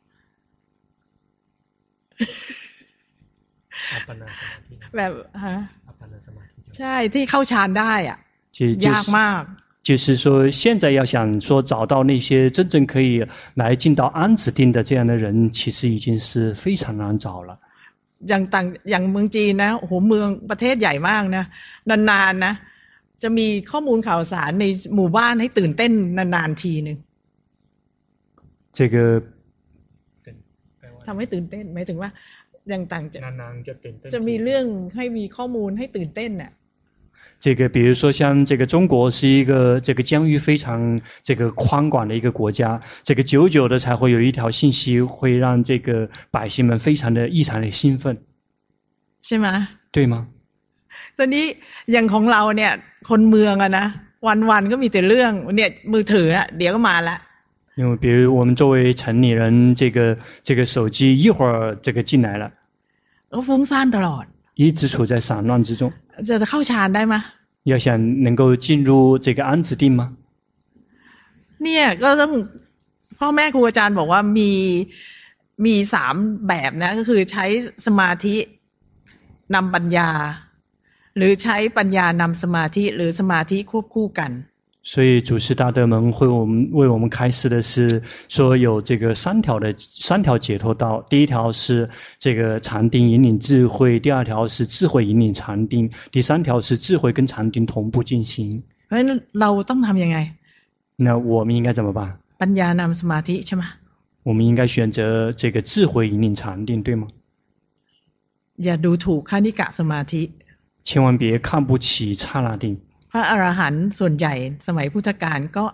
อัปปนาสมาธิแบบฮะอัปปนาสมาธิใช่ที่เข้าฌานได้อ่ะยากมาก就是说，现在要想说找到那些真正可以来进到安止定的这样的人，其实已经是非常难找了。 อย่างต่างอย่างเมืองจีนนะโอ้โหเมืองประเทศใหญ่มากนะนานๆนะจะมีข้อมูลข่าวสารในหมู่บ้านให้ตื่นเต้นนานๆทีนึง这个ทำให้ตื่นเต้นหมายถึงว่าอย่างต่างจะนานๆจะตื่นเต้นจะมีเรื่องให้มีข้อมูลให้ตื่นเต้นน่ะ这个比如说像这个中国是一个这个疆域非常这个宽广的一个国家，这个久久的才会有一条信息会让这个百姓们非常的异常的兴奋， ใช่ไหม对吗？ ตอนนี้อย่างของเราเนี่ยคนเมืองอะนะวันๆก็มีแต่เรื่องเนี่ยมือถืออะเดี๋ยวก็มาละ因为比如我们作为城里人，这个这个手机一会儿这个进来了， ก็ฟุ้งซ่านตลอด一直处在散乱之中。 จะเข้าฌานได้ไหม要想能够进入这个安止定吗？ เนี่ยก็ต้องพ่อแม่ครูอาจารย์บอกว่ามีมีสามแบบนะก็คือใช้สมาธินำปัญญาหรือใช้ปัญญานำสมาธิหรือสมาธิควบคู่กัน所以祖师大德们会我们为我们开示的是说有这个三条的三条解脱道，第一条是这个禅定引领智慧，第二条是智慧引领禅定，第三条是智慧跟禅定同步进行。 เพราะฉะนั้นเราต้องทำยังไง那我们应该怎么办？ ปัญญานำสมาธิใช่ไหม我们应该选择这个智慧引领禅定，对吗？ อย่าดูถูกคณิกะสมาธิ千万别看不起刹那定。 พระอรหันต์ส่วนใหญ่สมัยพุทธกาลก็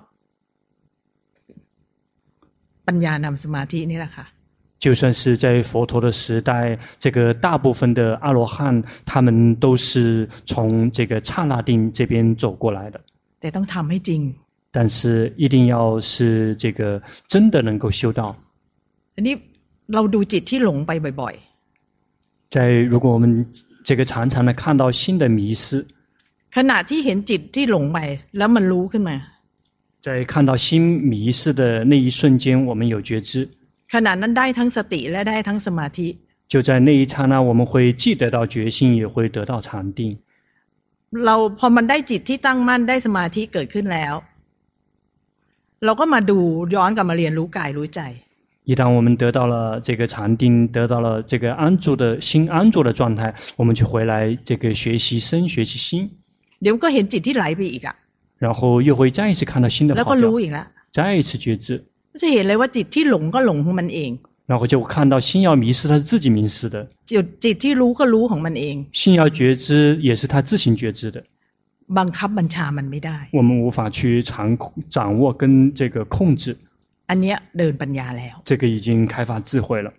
ปัญญานำสมาธินี่แหละค่ะ就算是在佛陀的时代，这个大部分的阿罗汉，他们都是从这个刹那定这边走过来的。 แต่ต้องทำให้จริง但是一定要是这个真的能够修到。 อันนี้เราดูจิตที่หลงไปบ่อยๆ在如果我们这个常常的看到心的迷失。 ขณะที่เห็นจิตที่หลงไปแล้วมันรู้ขึ้นมา在看到心迷失的那一瞬间我们有觉知ขณะนั้นได้ทั้งสติและได้ทั้งสมาธิ就在那一刹那我们会既得到觉性也会得到禅定เราพอมันได้จิตที่ตั้งมั่นได้สมาธิเกิดขึ้นแล้วเราก็มาดูย้อนกลับมาเรียนรู้กายรู้ใจ一旦我们得到了这个禅定得到了这个安住的心安住的状态我们就回来这个学习身学习心เดี๋ยวก็เห็นจิตที่ไหลไปอีกอ่ะ然后又会再一次看到新的แล้วก็รู้อีกแล้ว再一次觉知จะเห็นเลยว่าจิตที่หลงก็หลงของมันเอง然后就看到心要迷失它是自己迷失的จิตจิตที่รู้ก็รู้ของมันเอง心要觉知也是它自行觉知的บังคับบัญชามันไม่ได้我们无法去掌掌握跟这个控制อันเนี้ยเดินปัญญาแล้ว这个已经开发智慧了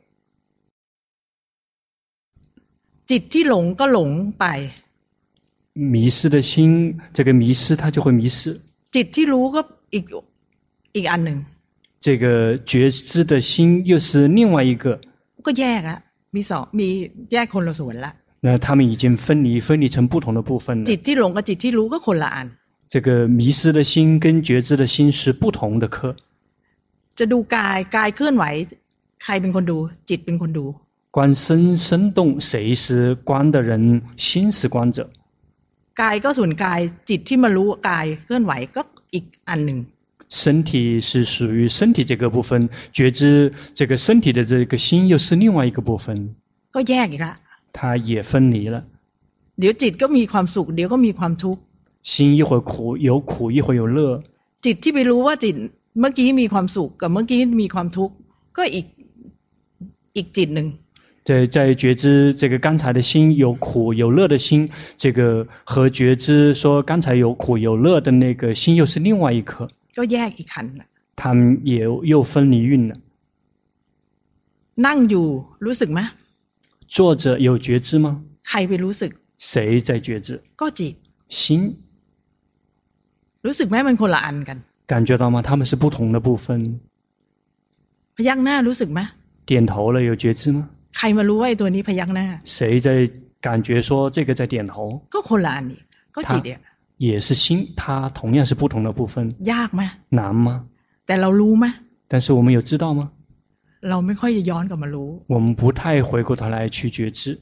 จิตที่หลงก็หลงไป迷失的心这个迷失它就会迷失จิตที่รู้ก็อีกอีกอันหนึ่ง这个觉知的心又是另外一个ก็แยกละมีสองมีแยกคนละส่วนละ那他们已经分离分离成不同的部分了จิตที่หลงกับจิตที่รู้ก็คนละอัน这个迷失的心跟觉知的心是不同的课จะดูกายกายเคลื่อนไหวใครเป็นคนดูจิตเป็นคนดู观身生动谁是观的人心是观者กายก็ส่วนกายจิตที่มารู้กายเคลื่อนไหวก็อีกอันหนึ่ง身体是属于身体这个部分觉知这个身体的这个心又是另外一个部分ก็แยกอีกละ它也分离了เดี๋ยวจิตก็มีความสุขเดี๋ยวก็มีความทุกข์心一会儿苦有苦一会儿有乐จิตที่ไปรู้ว่าจิตเมื่อกี้มีความสุขกับเมื่อกี้มีความทุกข์ก็อีกอีกจิตหนึ่ง在在觉知这个刚才的心有苦有乐的心这个和觉知说刚才有苦有乐的那个心又是另外一颗ก็แยกอีกขันธ์ละ他们也又分离运了นั่งอยู่รู้สึกไหม坐着有觉知吗ใครไปรู้สึก谁在觉知ก็จิต心รู้สึกไหมมันคนละอันกัน感觉到吗他们是不同的部分พยักหน้ารู้สึกไหม点头了有觉知吗ใครมารู้ว่าไอ้ตัวนี้พยักหน้า谁在感觉说这个在点头ก็คนละอันนี่ก็จิตเนี่ย也是心它同样是不同的部分ยากไหม难吗แต่เรารู้ไหม但是我们有知道吗เราไม่ค่อยจะย้อนกลับมารู้我们不太回过头来去觉知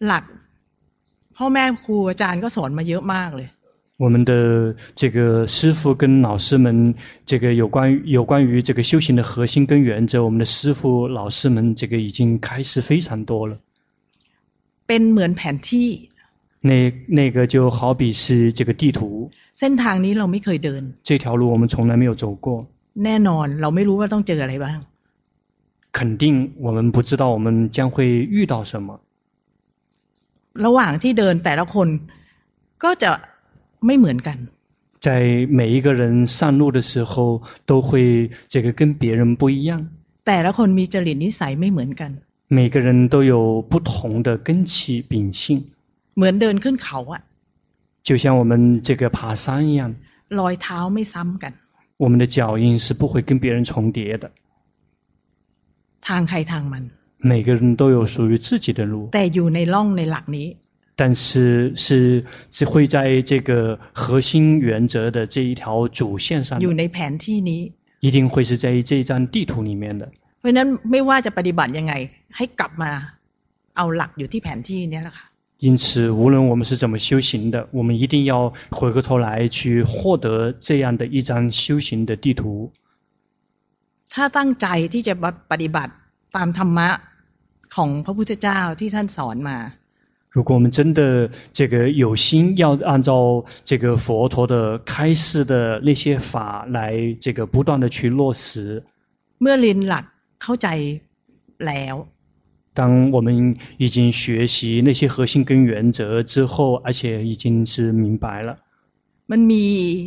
หลักพ่อแม่ครูอาจารย์ก็สอนมาเยอะมากเลย我们的这个师父跟老师们，这个有关于有关于这个修行的核心跟原则，我们的师父老师们这个已经开示非常多了。 เป็นเหมือนแผนที่那那个就好比是这个地图， เส้นทางนี้เราไม่เคยเดิน这条路我们从来没有走过。 แน่นอนเราไม่รู้ว่าต้องเจออะไรบ้าง肯定我们不知道我们将会遇到什么。 ระหว่างที่เดินแต่ละคนก็จะไม่เหมือนกัน在每一个人上路的时候都会这个跟别人不一样แต่ละคนมีจริตนิสัยไม่เหมือนกัน每个人都有不同的根气秉性เหมือนเดินขึ้นเขาอะ就像我们这个爬山一样รอยเท้าไม่ซ้ำกัน我们的脚印是不会跟别人重叠的ทางใครทางมัน每个人都有属于自己的路แต่อยู่ในร่องในหลักนี้但是是是会在这个核心原则的这一条主线上อยู่ในแผนที่นี้一定会是在这张地图里面的เพราะฉะนั้นไม่ว่าจะปฏิบัติยังไงให้กลับมาเอาหลักอยู่ที่แผนที่นี้แหละค่ะ因此无论我们是怎么修行的我们一定要回过头来去获得这样的一张修行的地图ถ้าตั้งใจที่จะปฏิบัติตามธรรมะของพระพุทธเจ้าที่ท่านสอนมา如果我们真的这个有心要按照这个佛陀的开示的那些法来这个不断的去落实เมื่อเรียนหลักเข้าใจแล้ว当我们已经学习那些核心跟原则之后而且已经是明白了มันมี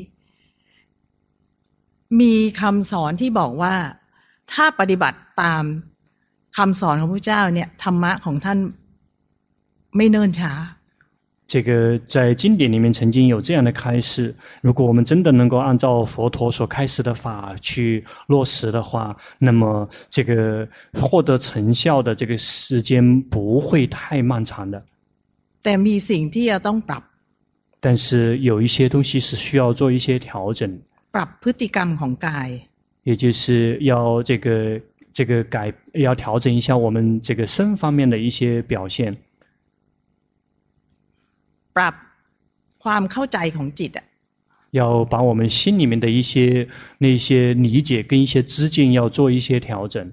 มีคำสอนที่บอกว่าถ้าปฏิบัติตามคำสอนของพระเจ้าเนี่ยธรรมะของท่านไม่เนิ่นช้า这个在经典里面曾经有这样的开示如果我们真的能够按照佛陀所开示的法去落实的话那么这个获得成效的这个时间不会太漫长的แต่มีสิ่งที่จะต้องปรับ但是有一些东西是需要做一些调整ปรับพฤติกรรมของกาย也就是要这个这个改要调整一下我们这个身方面的一些表现ปรับความเข้าใจของจิตอ่ะ要把我们心里面的一些那些理解跟一些知见要做一些调整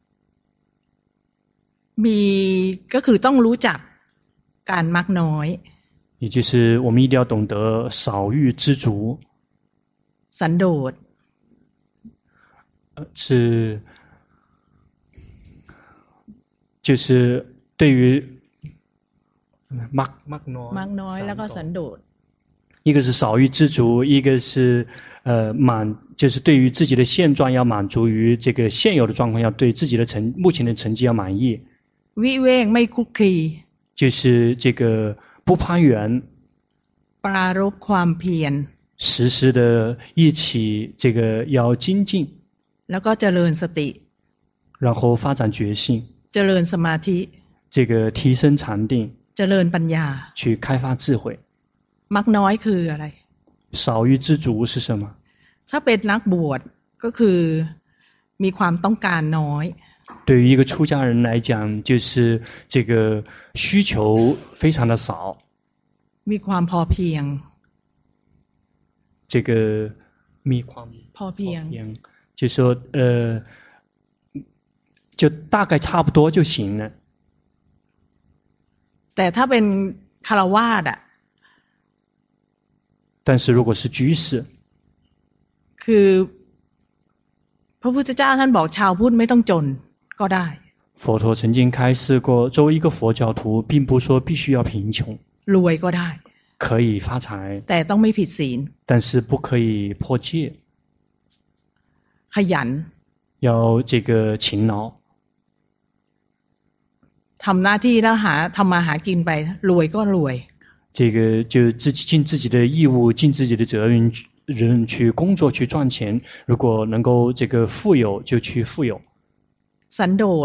มีก็คือต้องรู้จักการมักน้อย也就是我们一定要懂得少欲知足สันโดษ是就是对于มักมักน้อยมักน้อยแล้วก็สันโดษ一个是少欲知足一个是呃满就是对于自己的现状要满足于这个现有的状况要对自己的成目前的成绩要满意วิเวกไม่คุกคี就是这个不攀缘ปรารภความเพียร时时的一起这个要精进แล้วก็เจริญสติ然后发展觉性เจริญสมาธิ这个提升禅定เจริญปัญญา去开发智慧มักน้อยคืออะไร少欲知足是什么ถ้าเป็นนักบวชก็คือมีความต้องการน้อย对于一个出家人来讲就是这个需求非常的少มีความพอเพียง这个มีความพอเพียง就说呃就大概差不多就行了แต่ถ้าเป็นฆราวาสอ่ะ但是如果是居士คือพระพุทธเจ้าท่านบอกชาวพุทธไม่ต้องจนก็ได้佛陀曾经开示过作为一个佛教徒并不说必须要贫穷รวยก็ได้可以发财แต่ต้องไม่ผิดศีล但是不可以破戒ขยัน要这个勤劳ทำหน้าที่แล้วหาทำมาหากินไปรวยก็รวย这个就自己尽自己的义务尽自己的责任人去工作去赚钱如果能够这个富有就去富有สันโดษ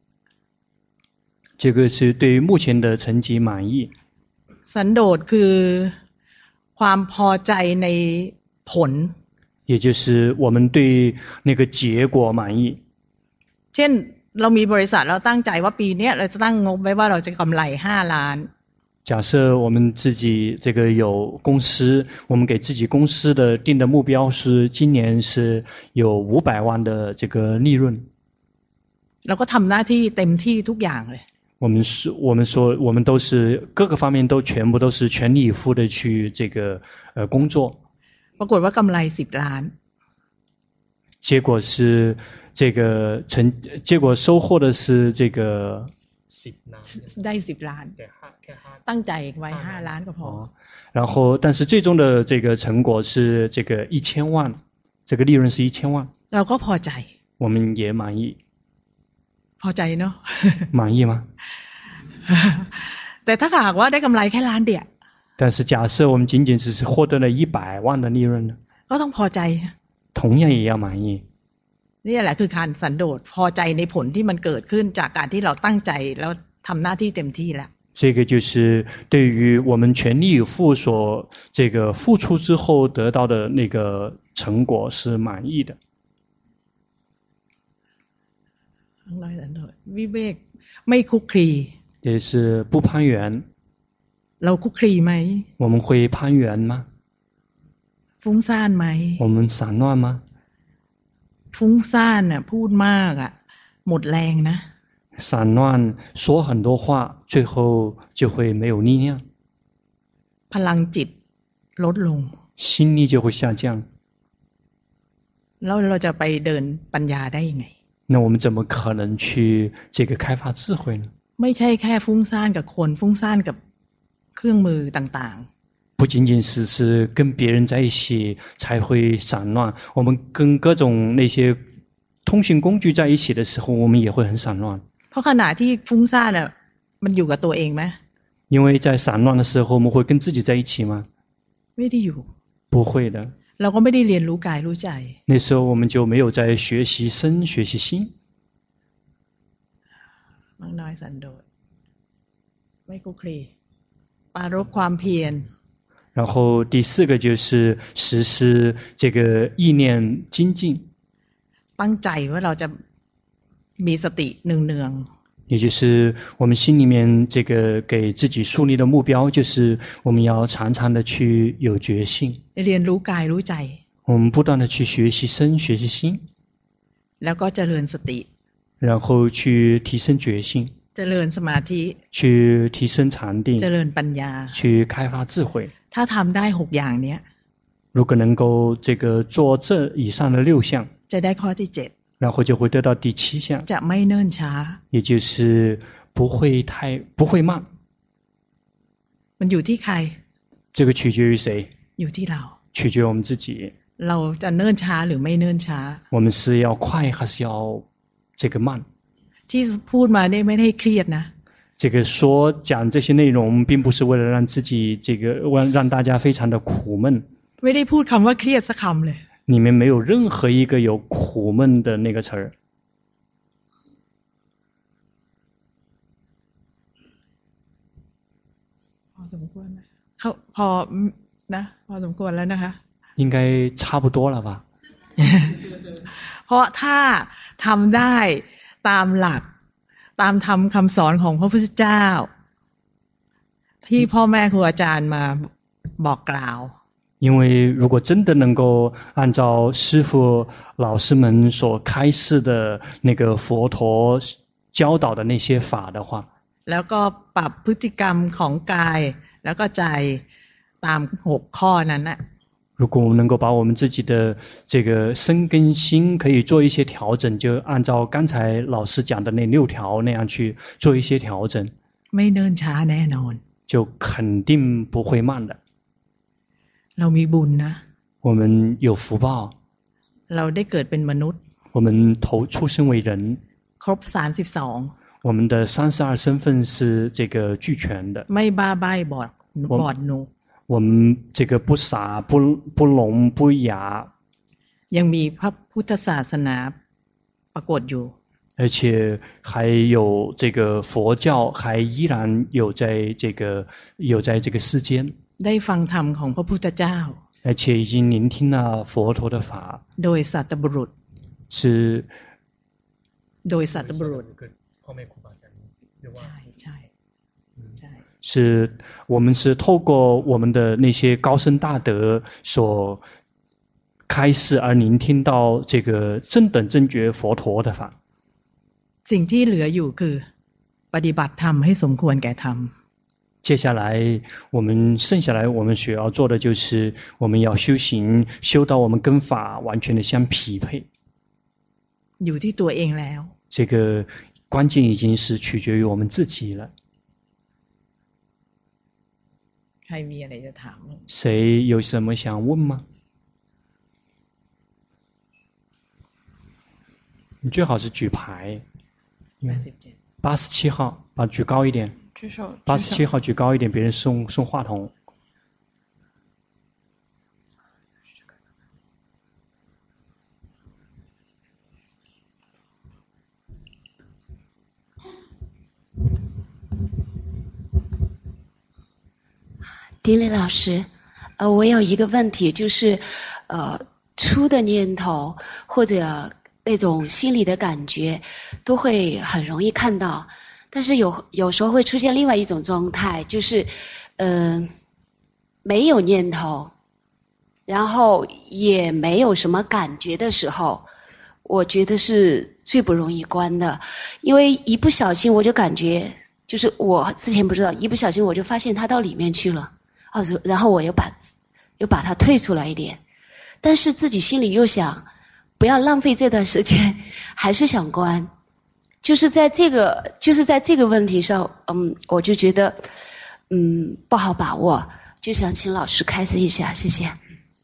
这个是对于目前的成绩满意สันโดษคือความพอใจในผล也就是我们对那个结果满意เช่นเรามีบริษัทเราตั้งใจว่าปีนี้เราจะตั้งงบไว้ว่าเราจะกำไรห้าล้าน假设我们自己这个有公司，我们给自己公司的定的目标是今年是有五百万的这个利润。 เราก็ทำหน้าที่เต็มที่ทุกอย่างเลย我们是，我们说，我们都是各个方面都全部都是全力以赴的去这个呃工作。 ปรากฏว่ากำไรสิบล้าน结果是这个成，结果收获的是这个ได้สิบล้านตั้งใจไว้ห้าล้านก็พอ然后但是最终的这个成果是这个一千万，这个利润是一千万。 เราก็พอใจ我们也满意。 พอใจเนาะ满意吗？ แต่ถ้าหากว่าได้กำไรแค่ล้านเดียว但是假设我们仅仅只是获得了一百万的利润呢？ ก็ต้องพอใจ同样也要满意。 นี่แหละคือการสันโดษพอใจในผลที่มันเกิดขึ้นจากการที่เราตั้งใจแล้วทำหน้าที่เต็มที่แล้ว这个就是对于我们全力以赴所这个付出之后得到的那个成果是满意的。 วิเวกไม่คุกคี也是不攀援。 เราคุกคีไหม我们会攀援吗？ ฟุ้งซ่านไหม我们散乱吗？ ฟุ้งซ่านน่ะพูดมากอ่ะหมดแรงนะ散乱说很多话，最后就会没有力量。 พลังจิตลดลง心力就会下降。 แล้วเราจะไปเดินปัญญาได้ยังไง那我们怎么可能去这个开发智慧呢？ ไม่ใช่แค่ฟุ้งซ่านกับคนฟุ้งซ่านกับเครื่องมือต่างๆ不仅仅是是跟别人在一起才会散乱，我们跟各种那些通讯工具在一起的时候，我们也会很散乱。 เพราะขณะที่ฟุ้งซ่านน่ะมันอยู่กับตัวเองไหม因为在散乱的时候，我们会跟自己在一起吗？ ไม่ได้อยู่不会的。 เราก็ไม่ได้เรียนรู้กายรู้ใจ那时候我们就没有在学习身学习心。 มากน้อยสันโดษไม่คุกคีปรารภความเพียร然后第四个就是实施这个意念精进。 ตั้งใจว่าเราจะมีสติเนืองๆ也就是我们心里面这个给自己树立的目标，就是我们要常常的去有觉性。 เรียนรู้กายรู้ใจ我们不断的去学习身学习心， แล้วก็เจริญสติ然后去提升觉性， เจริญสมาธิ去提升禅定， เจริญปัญญา去开发智慧。 ถ้าทำได้หกอย่างเนี้ย如果能够这个做这以上的六项， จะได้ข้อที่เจ็ด然后就会得到第七项， จะไม่เนิ่นช้า也就是不会太不会慢。 มันอยู่ที่ใคร这个取决于谁？ อยู่ที่เรา取决于我们自己。 เราจะเนิ่นช้าหรือไม่เนิ่นช้า我们是要快还是要这个慢？ ที่พูดมาเนี่ยไม่ได้เครียดนะ这个说讲这些内容，并不是为了让自己这个让大家非常的苦闷。 ไม่ได้พูดคำว่าเครียดสักคำเลย里面没有任何一个有苦闷的那个词儿。 พอสมควรนะเขาพอนะพอสมควรแล้วนะคะ应该差不多了吧เพราะถ้าทำได้ตามหลักตามธรรมคำสอนของพระพุทธเจ้าที่พ่อแม่ครูอาจารย์มาบอกกล่าว因为如果真的能够按照师父老师们所开示的那个佛陀教导的那些法的话， แล้วก็ปรับพฤติกรรมของกายแล้วก็ใจตามหกข้อนั้นน่ะ如果我们能够把我们自己的这个身跟心可以做一些调整，就按照刚才老师讲的那六条那样去做一些调整， ไม่เนิ่นช้าแน่นอน就肯定不会慢的。 เรามีบุญนะ我们有福报เราได้เกิดเป็นมนุษย์我们投出生为人ครบสามสิบสอง我们的三十二身份是这个俱全的ไม่บ้าใบ้บอดบอดหนู我们这个不傻不不聋不哑ยังมีพระพุทธศาสนาปรากฏอยู่而且还有这个佛教还依然有在这个有在这个世间ได้ฟังธรรมของพระพุทธเจ้า而且已经聆听了佛陀的法โดยสัตบุรุษ是โดยสัตบุรุษใช่ใช่ใช่是我们是透过我们的那些高僧大德所开示而聆听到这个正等正觉佛陀的法。 สิ่งที่เหลืออยู่คือปฏิบัติธรรมให้สมควรแก่ธรรม接下来我们剩下来我们需要做的就是我们要修行修到我们跟法完全的相匹配。 อยู่ที่ตัวเองแล้ว这个关键已经是取决于我们自己了。 ใครมีอะไรจะถาม谁有什么想问吗？你最好是举牌。八十七号，把举高一点。 举手。 八十七号举高一点，别人送送话筒。 丁磊老师，呃，我有一个问题，就是呃，粗的念头或者那种心理的感觉都会很容易看到，但是有有时候会出现另外一种状态，就是呃没有念头，然后也没有什么感觉的时候，我觉得是最不容易关的，因为一不小心我就感觉，就是我之前不知道，一不小心我就发现它到里面去了，啊，然后我又把又把它退出来一点，但是自己心里又想不要浪费这段时间，还是想关，就是在这个就是在这个问题上，嗯，我就觉得嗯不好把握，就想请老师开示一下，谢谢。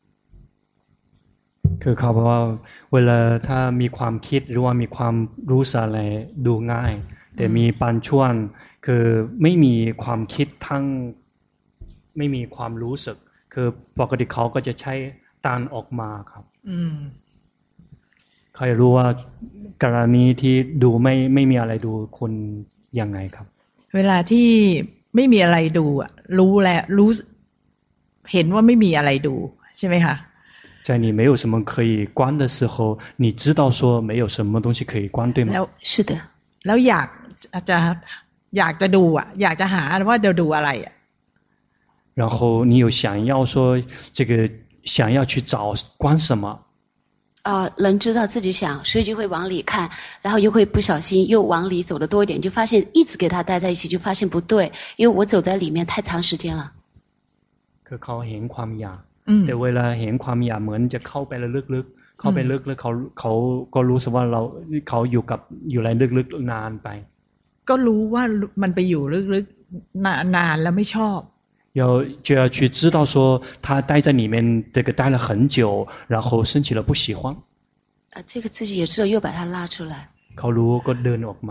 คือเขาบอกว่าเวลาถ้ามีความคิดหรือว่ามีความรู้สึกอะไรดูง่ายแต่มีบางช่วงคือไม่มีความคิดทั้งไม่มีความรู้สึกคือปกติเขาก็จะใช้ตานออกมาครับอืมใครรู้ว่ากรณีที่ดูไม่ไม่มีอะไรดูคนยังไงครับเวลาที่ไม่มีอะไรดูอ่ะรู้แล้วรู้เห็นว่าไม่มีอะไรดูใช่ไหมคะ在你没有什么可以关的时候，你知道说没有什么东西可以关，对吗？ แล้ว是的。 แล้วอยากจะอยากจะดูอ่ะอยากจะหาว่าจะดูอะไรอ่ะ然后你有想要说这个想要去找关什么？ 呃，能知道自己想，所以就会往里看，然后又会不小心又往里走的多一点，就发现一直给他待在一起，就发现不对，因为我走在里面太长时间了。 คือเขาเห็นความอยากแต่เวลาเห็นความอยากเหมือนจะเข้าไปลึกๆเข้าไปลึกแล้วเขาเขาก็รู้สึกว่าเราเขาอยู่กับอยู่อะไรลึกๆนานไปก็รู้ว่ามันไปอยู่ลึกๆนานๆแล้วไม่ชอบ要就要去知道说他待在里面这个待了很久然后升起了不喜欢啊这个自己也知道又把它拉出来เขารู้ก็เดินออกมา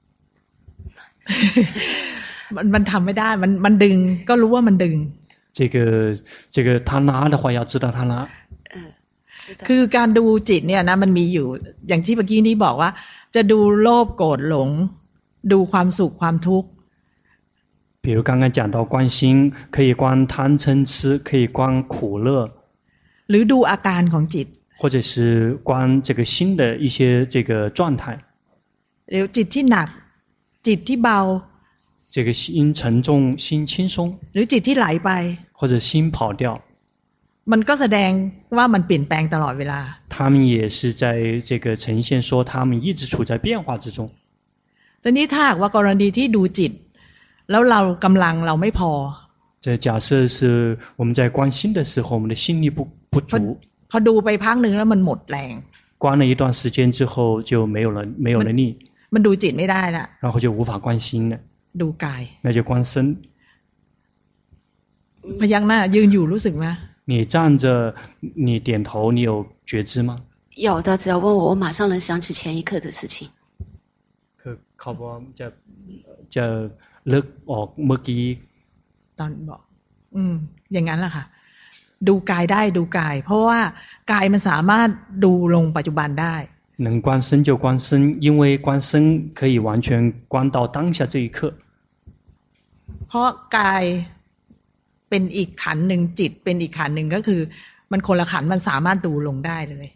มันมันทำไม่ได้มันมันดึงก็รู้ว่ามันดึง这个这个他拉的话要知道他拉คือการดูจิตเนี่ยนะมันมีอยู่อย่างที่เมื่อกี้นี้บอกว่าจะดูโลภโกรธหลงดูความสุขความทุกข์比如刚刚讲到观心可以观贪嗔痴可以观苦乐หรือดูอาการของจิต或者是观这个心的一些这个状态หรือจิตที่หนักจิตที่เบา这个心沉重心轻松หรือจิตที่ไหลไป或者心跑掉มันก็แสดงว่ามันเปลี่ยนแปลงตลอดเวลา他们也是在这个呈现说他们一直处在变化之中ทีนี้ถ้าหากว่ากรณีที่ดูจิตแล้วเรากำลังเราไม่พอ这假设是我们在观心的时候我们的心力不不足พอดูไปพักนึงแล้วมันหมดแรง观了一段时间之后就没有了没有了力มันดูจิตไม่ได้ละ然后就无法观心了ดูกาย那就观身พยักหน้ายืนอยู่รู้สึกไหม你站着你点头你有觉知吗有的只要问我我马上能想起前一刻的事情คือเขาบอกจะจะเลิกออกเมื่อกี้ตอนบอกอืมอย่างนั้นแหละค่ะดูกายได้ดูกายเพราะว่ากายมันสามารถดูลงปัจจุบันได้能观身就观身因为观身可以完全观到当下这一刻เพราะกายเป็นอีกขันธ์หนึ่งจิตเป็นอีกขันธ์หนึ่งก็คือมันคนละขันธ์มันสามารถดูลงได้เลย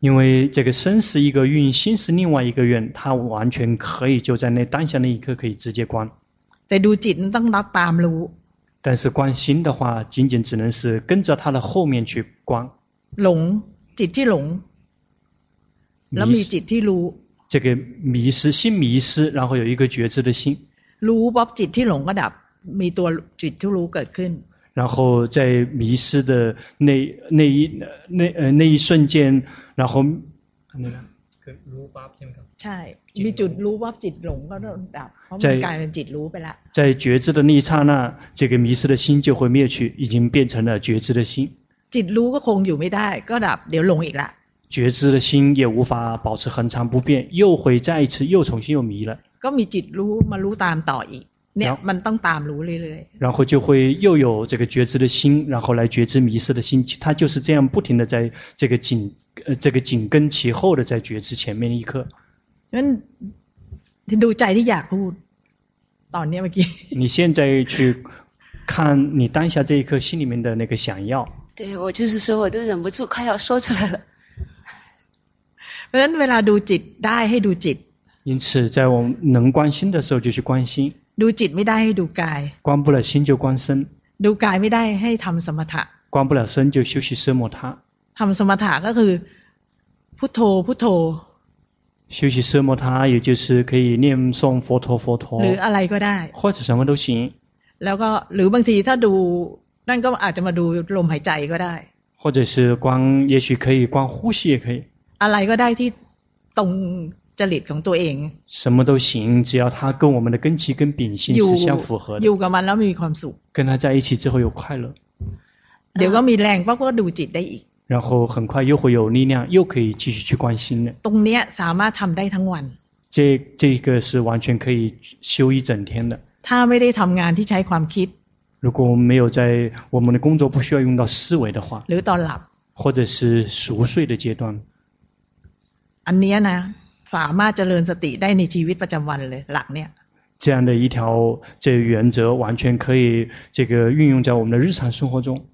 因为这个身是一个愿，心是另外一个愿，它完全可以就在那当下那一刻可以直接观。 แต่ดูจิตต้องรับตามรู้但是观心的话，仅仅只能是跟着它的后面去观。 หลงจิตที่หลงแล้วมีจิตที่รู้这个迷失，心迷失，然后有一个觉知的心。 รู้ปั๊บจิตที่หลงก็ดับมีตัวจิตที่รู้เกิดขึ้น然后在迷失的那那一那呃那一瞬间，然后那个คือรู้ปั๊บใช่ไหมครับใช่มีจุดรู้ปั๊บจิตหลงก็ดับเพราะมันกลายเป็นจิตรู้ไปละ在觉知的那一刹那，这个迷失的心就会灭去，已经变成了觉知的心。 จิตรู้ก็คงอยู่ไม่ได้ก็ดับเดี๋ยวหลงอีกละ觉知的心也无法保持恒常不变，又会再一次又重新又迷了。 ก็มีจิตรู้มารู้ตามต่ออีกเนี่ยมันต้องตามรู้เรื่อยๆ然后就会又有这个觉知的心，然后来觉知迷失的心，它就是这样不停的在这个紧呃这个紧跟其后的在觉知前面一刻。 งั้นที่ดูใจที่อยากพูดตอนนี้เมื่อกี้你现在去看你当下这一刻心里面的那个想要。 对，我就是说我都忍不住快要说出来了。 เพราะฉะนั้นเวลาดูจิตได้ให้ดูจิต因此在我们能观心的时候就去观心， ดูจิตไม่ได้ให้ดูกาย观不了心就观身， ดูกายไม่ได้ให้ทำสมถะ观不了身就休息奢摩他。 ทำสมถะก็คือพุทโธพุทโธ休息奢摩他也就是可以念诵佛陀佛陀หรืออะไรก็ได้或者什么都行。 แล้วก็หรือบางทีถ้าดูนั่นก็อาจจะมาดูลมหายใจก็ได้或者是观也许可以观呼吸也可以อะไรก็ได้ที่ตรงจริตของตัวเอง什么都行，只要它跟我们的根基跟秉性是相符合的， อยู่กับมันแล้วมีความสุข跟它在一起之后有快乐， เดี๋ยวก็มีแรงปั๊บก็ดูจิตได้อีก然后很快又会有力量，又可以继续去观心了。 ตรงเนี้ยสามารถทำได้ทั้งวัน这这个是完全可以修一整天的。 ถ้าไม่ได้ทำงานที่ใช้ความคิด如果我们没有在我们的工作不需要用到思维的话， หรือตอนหลับ或者是熟睡的阶段， อันเนี้ยนะสามารถเจริญสติได้ในชีวิตประจำวันเลยหลักเนี่ย这样的一条这原则完全可以这个运用在我们的日常生活中。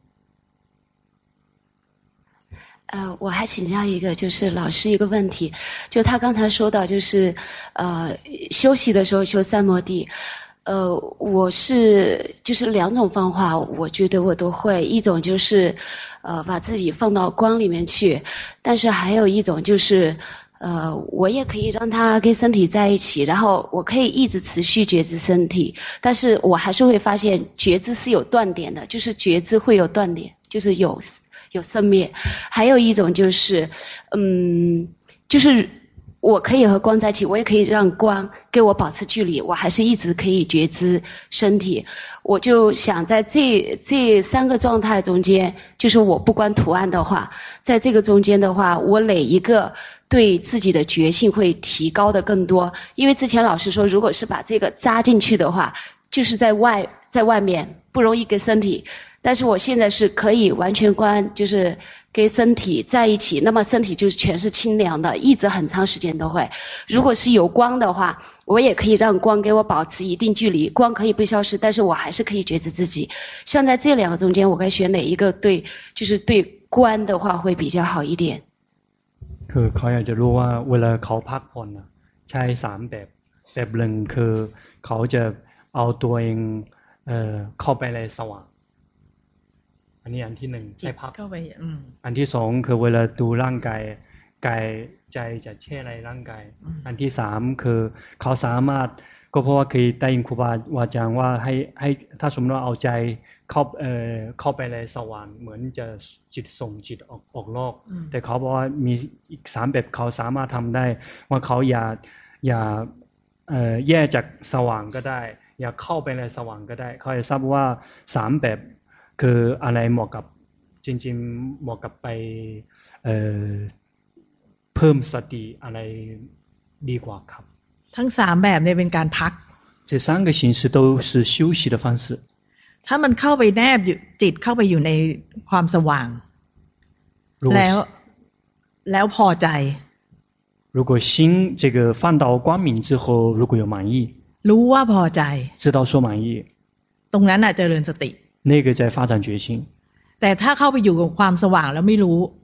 呃，我还请教一个，就是老师一个问题，就他刚才说到，就是呃休息的时候修三摩地，呃，我是就是两种方法，我觉得我都会，一种就是呃把自己放到光里面去，但是还有一种就是呃我也可以让它跟身体在一起，然后我可以一直持续觉知身体，但是我还是会发现觉知是有断点的，就是觉知会有断点，就是有。有生灭，还有一种就是，嗯，就是我可以和光在一起，我也可以让光给我保持距离，我还是一直可以觉知身体。我就想在这这三个状态中间，就是我不观图案的话，在这个中间的话，我哪一个对自己的觉性会提高的更多？因为之前老师说，如果是把这个扎进去的话，就是在外在外面不容易跟身体。但是我现在是可以完全观，就是跟身体在一起，那么身体就全是清凉的，一直很长时间都会。如果是有光的话，我也可以让光给我保持一定距离，光可以不消失，但是我还是可以觉知自己。像在这两个中间，我该选哪一个对，就是对观的话会比较好一点。 คือเขาอยากจะรู้ว่าเวลาเขาพักผ่อนใช้สามแบบแบบหนึ่งคือเขาจะเอาตัวเองเอ่อเข้าไปในสว่างอันนี้อันที่หนึ่งให้พักเข้าไปอันที่สองคือเวลาดูร่างกายกายใจจะแช่ในร่างกายอันที่สามคือเขาสามารถก็เพราะว่าเคยได้ยินครูบาวาจารย์ว่าให้ให้ถ้าสมมติว่าเอาใจเข้าเอ่อเข้าไปในสว่างเหมือนจะจิตส่งจิตออกออกนอกแต่เขาบอกว่ามีอีกสามแบบเขาสามารถทำได้ว่าเขาอย่าอย่าเอ่อแยกจากสว่างก็ได้อย่าเข้าไปในสว่างก็ได้เขาจะทราบว่าสามแบบคืออะไรเหมาะกับจริงๆเหมาะกับไปเอ่อเพิ่มสติอะไรดีกว่าครับทั้งสามแบบเนี่ยเป็นการพัก这三个形式都是休息的方式ถ้ามันเข้าไปแนบจิตเข้าไปอยู่ในความสว่างแล้วแล้วพอใจ如果心这个放到光明之后如果有满意รู้ว่าพอใจ知道说满意ตรงนั้นน่ะเจริญสติ那个在发展决心แต่ถ้าเข้าไปอยู่กับความสว่างแล้วไม่รู้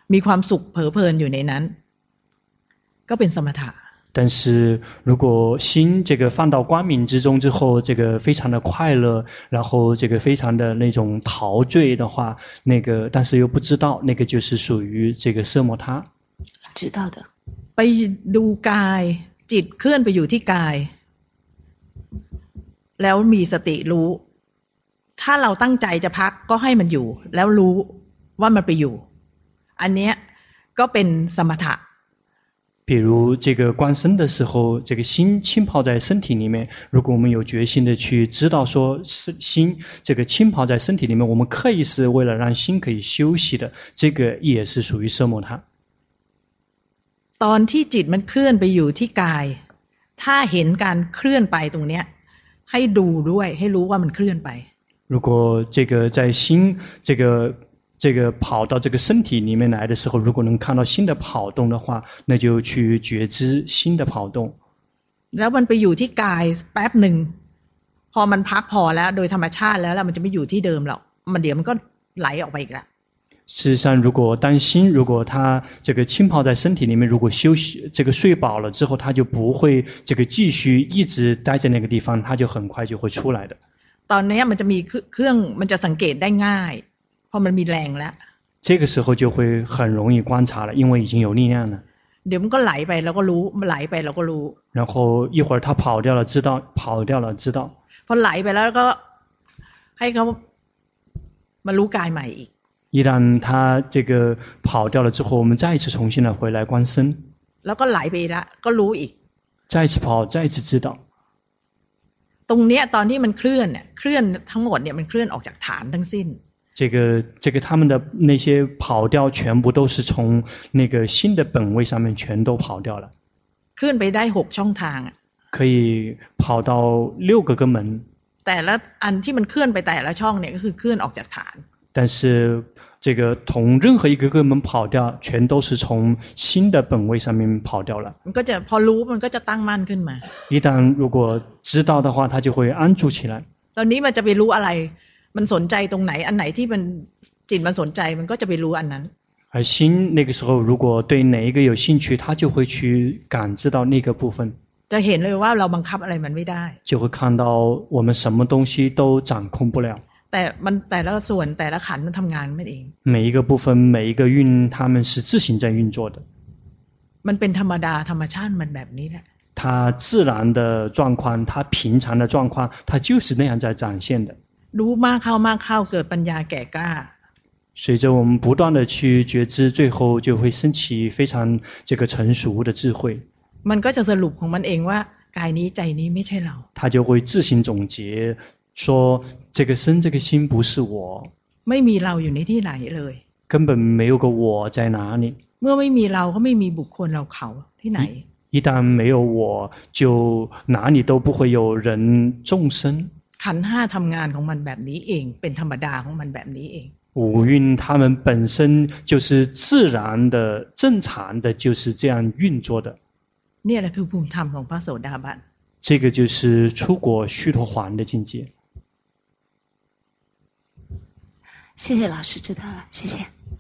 มีความสุขเผลอเพลินอยู่ในนั้นก็เป็นสมถะ但是如果心这个放到光明之中之后，这个非常的快乐，然后这个非常的那种陶醉的话，那个但是又不知道，那个就是属于这个色摩他。 知道的。 ไปดูกายจิตเคลื่อนไปอยู่ที่กายแล้วมีสติรู้ถ้าเราตั้งใจจะพักก็ให้มันอยู่แล้วรู้ว่ามันไปอยู่อันเนี้ยก็เป็นสมถะ比如这个观身的时候，这个心浸泡在身体里面，如果我们有决心的去知道说是心这个浸泡在身体里面，我们刻意是为了让心可以休息的，这个也是属于色摩他。 ตอนที่จิตมันเคลื่อนไปอยู่ที่กายถ้าเห็นการเคลื่อนไปตรงเนี้ยให้ดูด้วยให้รู้ว่ามันเคลื่อนไป如果这个在心这个这个跑到这个身体里面来的时候，如果能看到心的跑动的话，那就去觉知心的跑动。 แล้วมันไปอยู่ที่กายแป๊บหนึ่งพอมันพักพอแล้วโดยธรรมชาติแล้วแล้วมันจะไม่อยู่ที่เดิมหรอกมันเดี๋ยวมันก็ไหลออกไปอีกแล้ว事实上，如果当心，如果他这个浸泡在身体里面，如果休息这个睡饱了之后，他就不会这个继续一直待在那个地方，他就很快就会出来的。 ตอนนี้มันจะมีเครื่องมันจะสังเกตได้ง่ายเพราะมันมีแรงแล้ว这个时候就会很容易观察了，因为已经有力量了。 เดี๋ยวมันก็ไหลไปแล้วก็รู้มันไหลไปแล้วก็รู้然后一会儿他跑掉了，知道跑掉了，知道。 พอไหลไปแล้วก็ให้เขามารู้กายใหม่อีก一旦他这个跑掉了之后，我们再一次重新的回来观身， แล้วก็ไหลไปละก็รู้อีก再一次跑，再一次知道。 ตรงเนี้ยตอนที่มันเคลื่อนเนี่ยเคลื่อนทั้งหมดเนี่ยมันเคลื่อนออกจากฐานทั้งสิ้น这个这个他们的那些跑掉全部都是从那个心的本位上面全都跑掉了。 เคลื่อนไปได้หกช่องทางอ่ะ可以跑到六个根门。 แต่ละอันที่มันเคลื่อนไปแต่ละช่องเนี่ยก็คือเคลื่อนออกจากฐาน但是这个从任何一个根门跑掉，全都是从心的本位上面跑掉了。 มันก็จะพอรู้มันก็จะตั้งมั่นขึ้นมา一旦如果知道的话，它就会安住起来。 ตอนนี้มันจะไปรู้อะไรมันสนใจตรงไหนอันไหนที่มันจิตมันสนใจมันก็จะไปรู้อันนั้น而心那个时候如果对哪一个有兴趣，他就会去感知到那个部分。 จะเห็นเลยว่าเราบังคับอะไรมันไม่ได้就会看到我们什么东西都掌控不了。 แต่มันแต่ละส่วนแต่ละขันธ์มันทำงานไม่เอง每一个部分每一个运他们是自行在运作的มันเป็นธรรมดาธรรมชาติมันแบบนี้แหละ它自然的状况它平常的状况它就是那样在展现的รู้มากเข้ามากเข้าเกิดปัญญาแก่กล้า随着我们不断的去觉知最后就会升起非常这个成熟的智慧มันก็จะสรุปของมันเองว่ากายนี้ใจนี้ไม่ใช่เรา它就会自行总结说这个身这个心不是我ไม่มีเราอยู่ในที่ไหนเลย根本没有个我在哪里เมื่อไม่มีเราก็ไม่มีบุคคลเราเขาที่ไหน一旦没有我就哪里都不会有人众生ขันธ์ห้าทำงานของมันแบบนี้เองเป็นธรรมดาของมันแบบนี้เอง五蕴它们本身就是自然的正常的就是这样运作的เนี่ยแหละคือภูมิธรรมของพระโสดาบัน这个就是出果须陀洹的境界谢谢老师知道了谢谢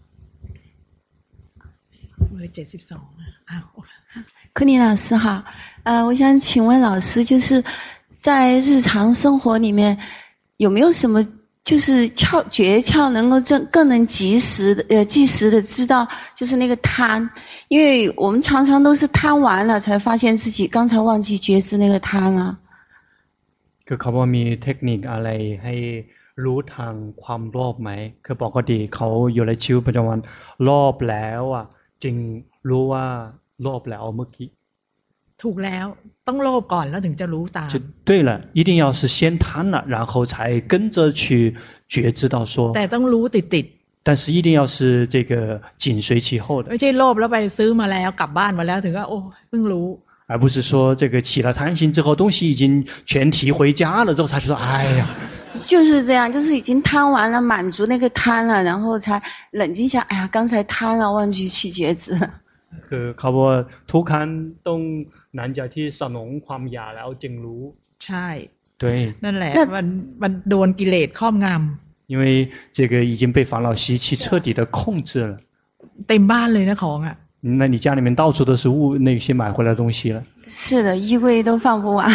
เบอร์เจ็ดสิบสองอ้าว柯尼老师好呃我想请问老师就是在日常生活里面有没有什么就是窍诀窍能够更更能及时的呃及时的知道就是那个贪因为我们常常都是贪完了才发现自己刚才忘记觉知那个贪了คือเขาว่ามีเทคนิคอะไรให้รู้ทางความโลภไหมคือปกติเขาอยู่ในชีวิตประจำวันโลภแล้วอ่ะจึงรู้ว่าโลภแล้วเมื่อกี้ถูกแล้วต้องโลภก่อนแล้วถึงจะรู้ตาม对了一定要是先贪了然后才跟着去觉知到说แต่ต้องรู้ติดๆ但是一定要是这个紧随其后的ไม่ใช่โลภแล้วไปซื้อมาแล้วกลับบ้านมาแล้วถึงว่าโอ้เพิ่งรู้而不是说这个起了贪心之后东西已经全提回家了之后才说哎呀就是这样就是已经贪完了满足那个贪了然后才冷静下哎呀刚才贪了忘记去觉知คือเขาว่าทุกครั้งต้องหลังจากที่สนองความอยากแล้วจึงรู้ใช่对นั่นแหละมันมันโดนกิเลสครอบงำ因为这个已经被烦恼习气彻底的控制了เต็มบ้านเลยนะของอ่ะ那你家里面到处都是物那些买回来的东西了。 是的，衣柜都放不完。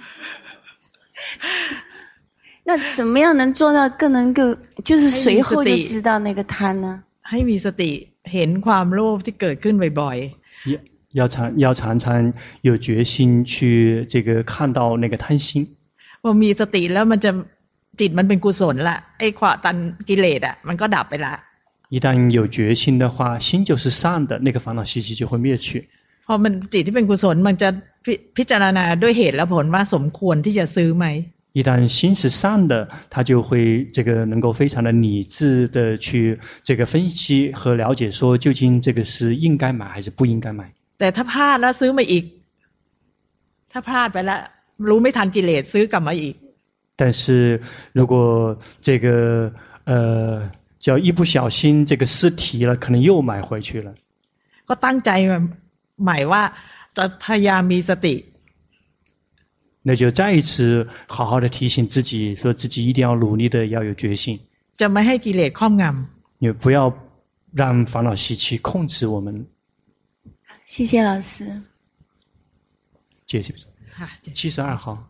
那怎么样能做到更能够就是随后就知道那个贪呢？ ให้มีสติเห็นความโลภที่เกิดขึ้นบ่อยๆ要常要常常有决心去这个看到那个贪心。 พอมีสติแล้วมันจะจิตมันเป็นกุศลละไอ้ความตัณกิเลสอ่ะมันก็ดับไปละ一旦有决心的话，心就是善的，那个烦恼习气就会灭去。 พอมันจิตที่เป็นกุศลมันจะพิจารณาด้วยเหตุและผลว่าสมควรที่จะซื้อไหม一旦心是善的，他就会这个能够非常的理智的去这个分析和了解，说究竟这个是应该买还是不应该买。 แต่ถ้าพลาดแล้วซื้อมาอีกถ้าพลาดไปแล้วรู้ไม่ทันกิเลสซื้อกลับมาอีก但是如果这个呃叫一不小心这个失题了，可能又买回去了。 ก็ตั้งใจใหม่ว่าจะพยายามมีสติ那就再一次好好的提醒自己，说自己一定要努力的要有决心， จะไม่ให้กิเลสครอบงำ也不要让烦恼习气控制我们。 谢谢老师。 谢谢。七十二号。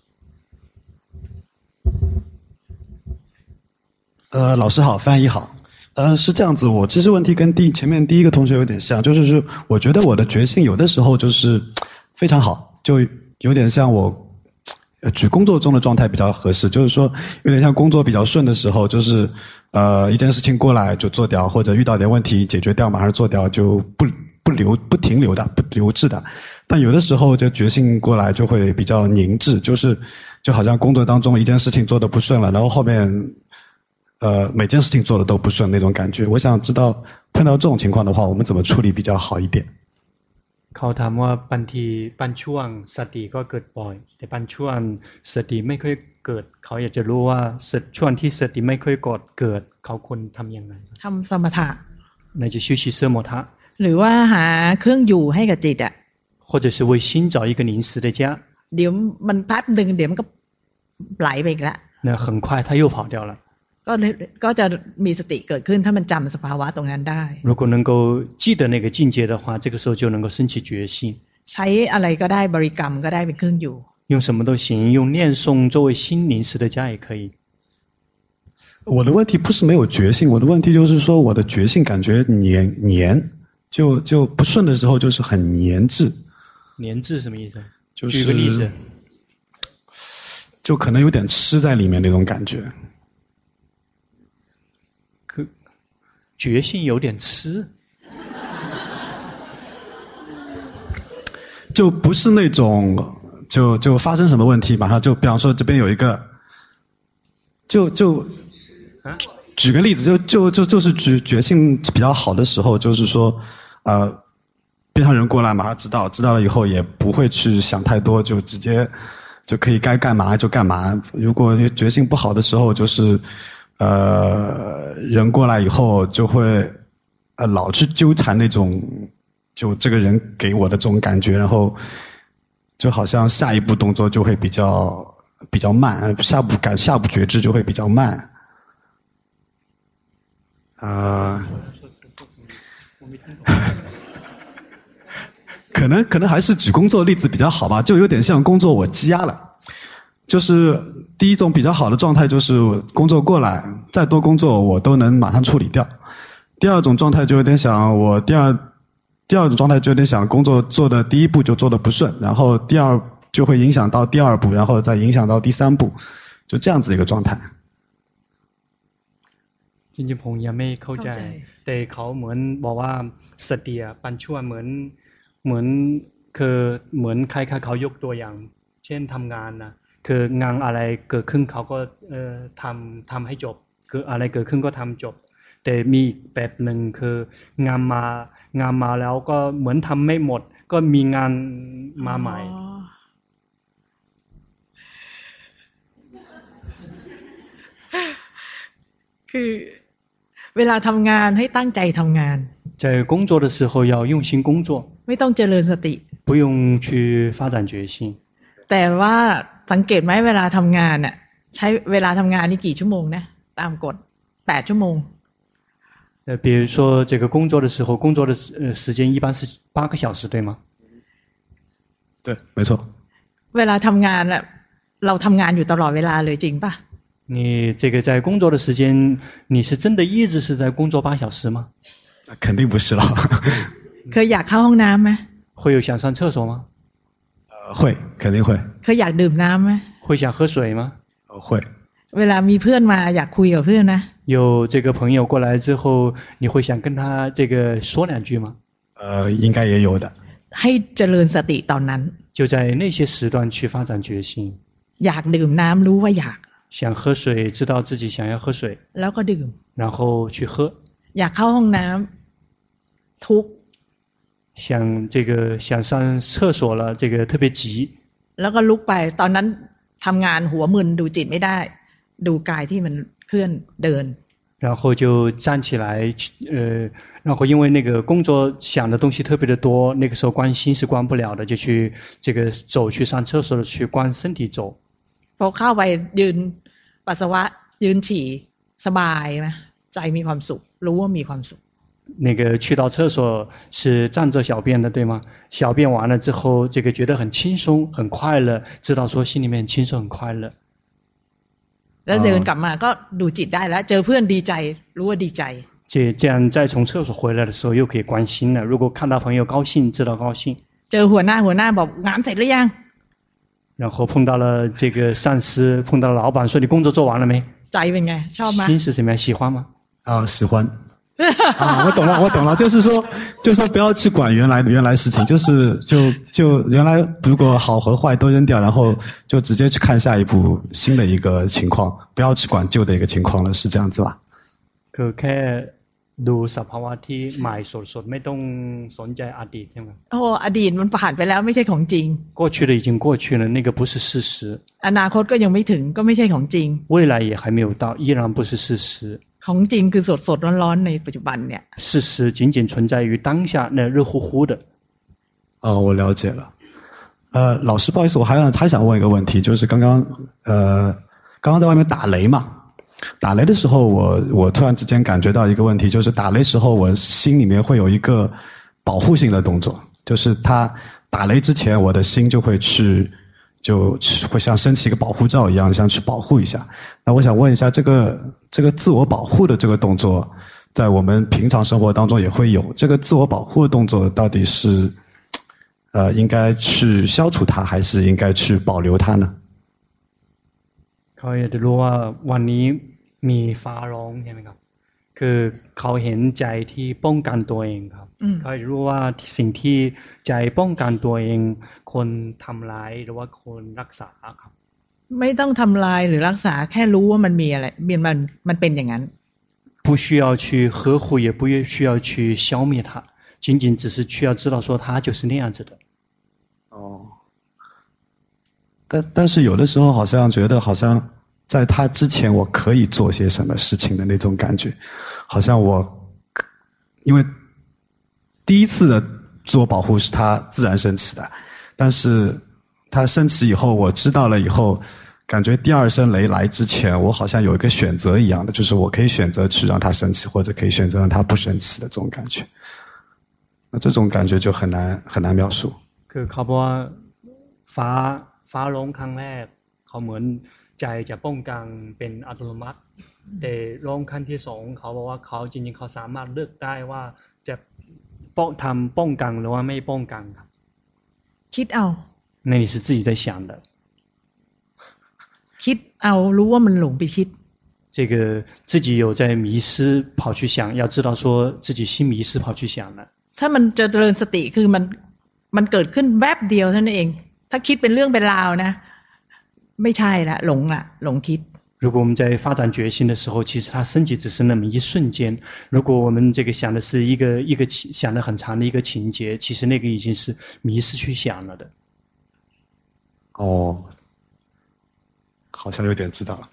呃，老师好，翻译好。呃，是这样子，我其实问题跟第前面第一个同学有点像，就是说，我觉得我的决心有的时候就是非常好，就有点像我举工作中的状态比较合适，就是说有点像工作比较顺的时候，就是呃一件事情过来就做掉，或者遇到点问题解决掉马上做掉，就不不留不停留的不留滞的。但有的时候就决心过来就会比较凝滞，就是就好像工作当中一件事情做得不顺了，然后后面呃每件事情做的都不顺那种感觉。我想知道碰到这种情况的话，我们怎么处理比较好一点。 เขาถามว่าบางทีบางช่วงสติก็เกิดบ่อยแต่บางช่วงสติไม่ค่อยเกิดเขาอยากจะรู้ว่าช่วงที่สติไม่ค่อยเกิดเขาควรทำยังไงทำสมถะ那就休息色摩他หรือว่าหาเครื่องอยู่ให้กับจิตอ่ะ或者是为心找一个临时的家เดี๋ยวมันแป๊บนึงเดี๋ยวมันก็ไหลไปอีกแล้ว那很快他又跑掉了ก็ก็จะมีสติเกิดขึ้นถ้ามันจำสภาวะตรงนั้นได้如果能够记得那个境界的话，这个时候就能够升起决心。 ใช้อะไรก็ได้บริกรรมก็ได้เป็นเครื่องอยู่用什么都行，用念诵作为心临时的家也可以。 我的问题不是没有决心，我的问题就是说我的决心感觉黏黏，就就不顺的时候就是很黏滞。 黏滞什么意思？ 就是举个例子， 就可能有点吃在里面那种感觉。 可决心有点吃， 就不是那种就就发生什么问题，马上就比方说这边有一个，就就举个例子，就就就就是决决心比较好的时候，就是说呃。边上人过来马上知道，知道了以后也不会去想太多，就直接就可以该干嘛就干嘛。如果决心不好的时候，就是呃人过来以后就会呃老去纠缠那种就这个人给我的这种感觉，然后就好像下一步动作就会比较比较慢，下步感下步觉知就会比较慢。啊、呃。可能可能还是举工作例子比较好吧，就有点像工作我积压了。就是第一种比较好的状态就是工作过来，再多工作我都能马上处理掉。第二种状态就有点想我第二第二种状态就有点想工作做的第一步就做的不顺，然后第二就会影响到第二步，然后再影响到第三步，就这样子一个状态。 จริงๆผมยังไม่เข้าใจแต่เขาเหมือนบอกว่าสติปัญชวนเหมือนเหมือนคือเหมือนใครๆเขายกตัวอย่างเช่นทำงานนะคืองานอะไรเกิดขึ้นเขาก็เอ่อทำทำให้จบคืออะไรเกิดขึ้นก็ทำจบแต่มีแบบหนึ่งคืองานมางานมาแล้วก็เหมือนทำไม่หมดก็มีงานมาใหม่คือเวลาทำงานให้ตั้งใจทำงาน在工作的时候要用心工作ไม่ต้องเจริญสติ不用去发展决心แต่ว่าสังเกตไหมเวลาทำงานน่ะใช้เวลาทำงานนี่กี่ชั่วโมงนะตามกฎแปดชั่วโมง呃，比如说这个工作的时候，工作的呃时间一般是八个小时，对吗？ 对，没错。 เวลาทำงานน่ะเราทำงานอยู่ตลอดเวลาเลยจริงป่ะ你这个在工作的时间，你是真的一直是在工作八小时吗？ 肯定不是了。 เคยอยากเข้าห้องน้ำไหม会有想上厕所吗？ 呃，会，肯定会。 เคยอยากดื่มน้ำไหม会想喝水吗？ 呃，会。 เวลามีเพื่อนมาอยากคุยกับเพื่อนนะ有这个朋友过来之后，你会想跟他这个说两句吗？ 呃，应该也有的。 ให้เจริญสติตอนนั้น就在那些时段去发展决心。 อยากดื่มน้ำรู้ว่าอยาก想喝水，知道自己想要喝水， แล้วก็ดื่ม然后去喝。 อยากเข้าห้องน้ำทุกข์想这个想上厕所了，这个特别急。 แล้วก็ลุกไปตอนนั้นทำงานหัวมึนดูจิตไม่ได้ดูกายที่มันเคลื่อนเดิน然后就站起来，呃，然后因为那个工作想的东西特别的多，那个时候关心是关不了的，就去这个走去上厕所的去关身体走。 พอเข้าไปยืนปัสสาวะยืนฉี่สบายไหมใจมีความสุขรู้ว่ามีความสุข那个去到厕所是站着小便的，对吗？小便完了之后，这个觉得很轻松、很快乐，知道说心里面轻松、很快乐。 แล้วเดินกลับมาก็ดูจิตได้แล้วเจอเพื่อนดีใจรู้ว่าดีใจ这这样再从厕所回来的时候又可以关心了。如果看到朋友高兴，知道高兴。 เจอหัวหน้าหัวหน้าบอกงานเสร็จหรือยัง然后碰到了这个上司，碰到了老板，说你工作做完了没？ ใจเป็นไงชอบไหม心是怎么样？喜欢吗？ 啊，喜欢。啊，我懂了，我懂了，就是说，就是说不要去管原来原来事情，就是就就原来如果好和坏都扔掉，然后就直接去看下一步新的一个情况，不要去管旧的一个情况了，是这样子吧？ คือแค่ดูสภาวะที่ใหม่สดๆไม่ต้องสนใจอดีตใช่ไหมโอ้อดีตมันผ่านไปแล้วไม่ใช่ของจริง过去的已经过去了，那个不是事实。 อนาคตก็ยังไม่ถึงก็ไม่ใช่ของจริง未来也还没有到，依然不是事实。 ของจริงคือสดสดร้อนๆในปัจจุบันเนี่ย事实仅仅存在于当下那热乎乎的。 哦，我了解了。呃，老师，不好意思，我还想还想问一个问题，就是刚刚呃刚刚在外面打雷嘛，打雷的时候我我突然之间感觉到一个问题，就是打雷时候我心里面会有一个保护性的动作，就是他打雷之前我的心就会去就会像升起一个保护罩一样，像去保护一下。那我想问一下，这个这个自我保护的这个动作，在我们平常生活当中也会有。这个自我保护的动作到底是呃应该去消除它，还是应该去保留它呢？ เขาอยากจะรู้ว่าวันนี้มีฟ้าร้องใช่ไหมครับคือเขาเห็นใจที่ป้องกันตัวเองครับเขาอยากรู้ว่าสิ่งที่ใจป้องกันตัวเองคนทำร้ายหรือว่าคนรักษาครับไม่ต้องทำลายหรือรักษาแค่รู้ว่ามันมีอะไรมันมันเป็นอย่างนั้น不需要去呵护也不需要去消灭它仅仅只是需要知道说它就是那样子的哦但但是有的时候好像觉得好像在他之前我可以做些什么事情的那种感觉，好像我因为第一次的自我保护是他自然升起的，但是他升起以后我知道了以后，感觉第二声雷来之前我好像有一个选择一样的，就是我可以选择去让他升起，或者可以选择让他不升起的这种感觉。那这种感觉就很难很难描述。 คือเขาบอกว่าฟ้าฟ้าร้องครั้งแรกเขาเหมือนใจจะป้องกันเป็นอัตโนมัติแต่ร้องครั้งที่สองเขาบอกว่าเขาจริงๆเขาสามารถเลือกได้ว่าจะป้องทำป้องกันหรือว่าไม่ป้องกันครับคิดเอา那你是自己在想的คิดเอารู้ว่ามันหลงไปคิด这个自己有在迷失跑去想要知道说自己心迷失跑去想了ถ้ามันจะเจริญสติคือมันมันเกิดขึ้นแวบเดียวเท่านั้นเองถ้าคิดเป็นเรื่องเป็นราวนะไม่ใช่ละหลงละหลงคิด如果我们在发展决心的时候其实它升级只是那么一瞬间如果我们这个想的是一个一个想得很长的一个情节其实那个已经是迷失去想了的哦好像有点知道了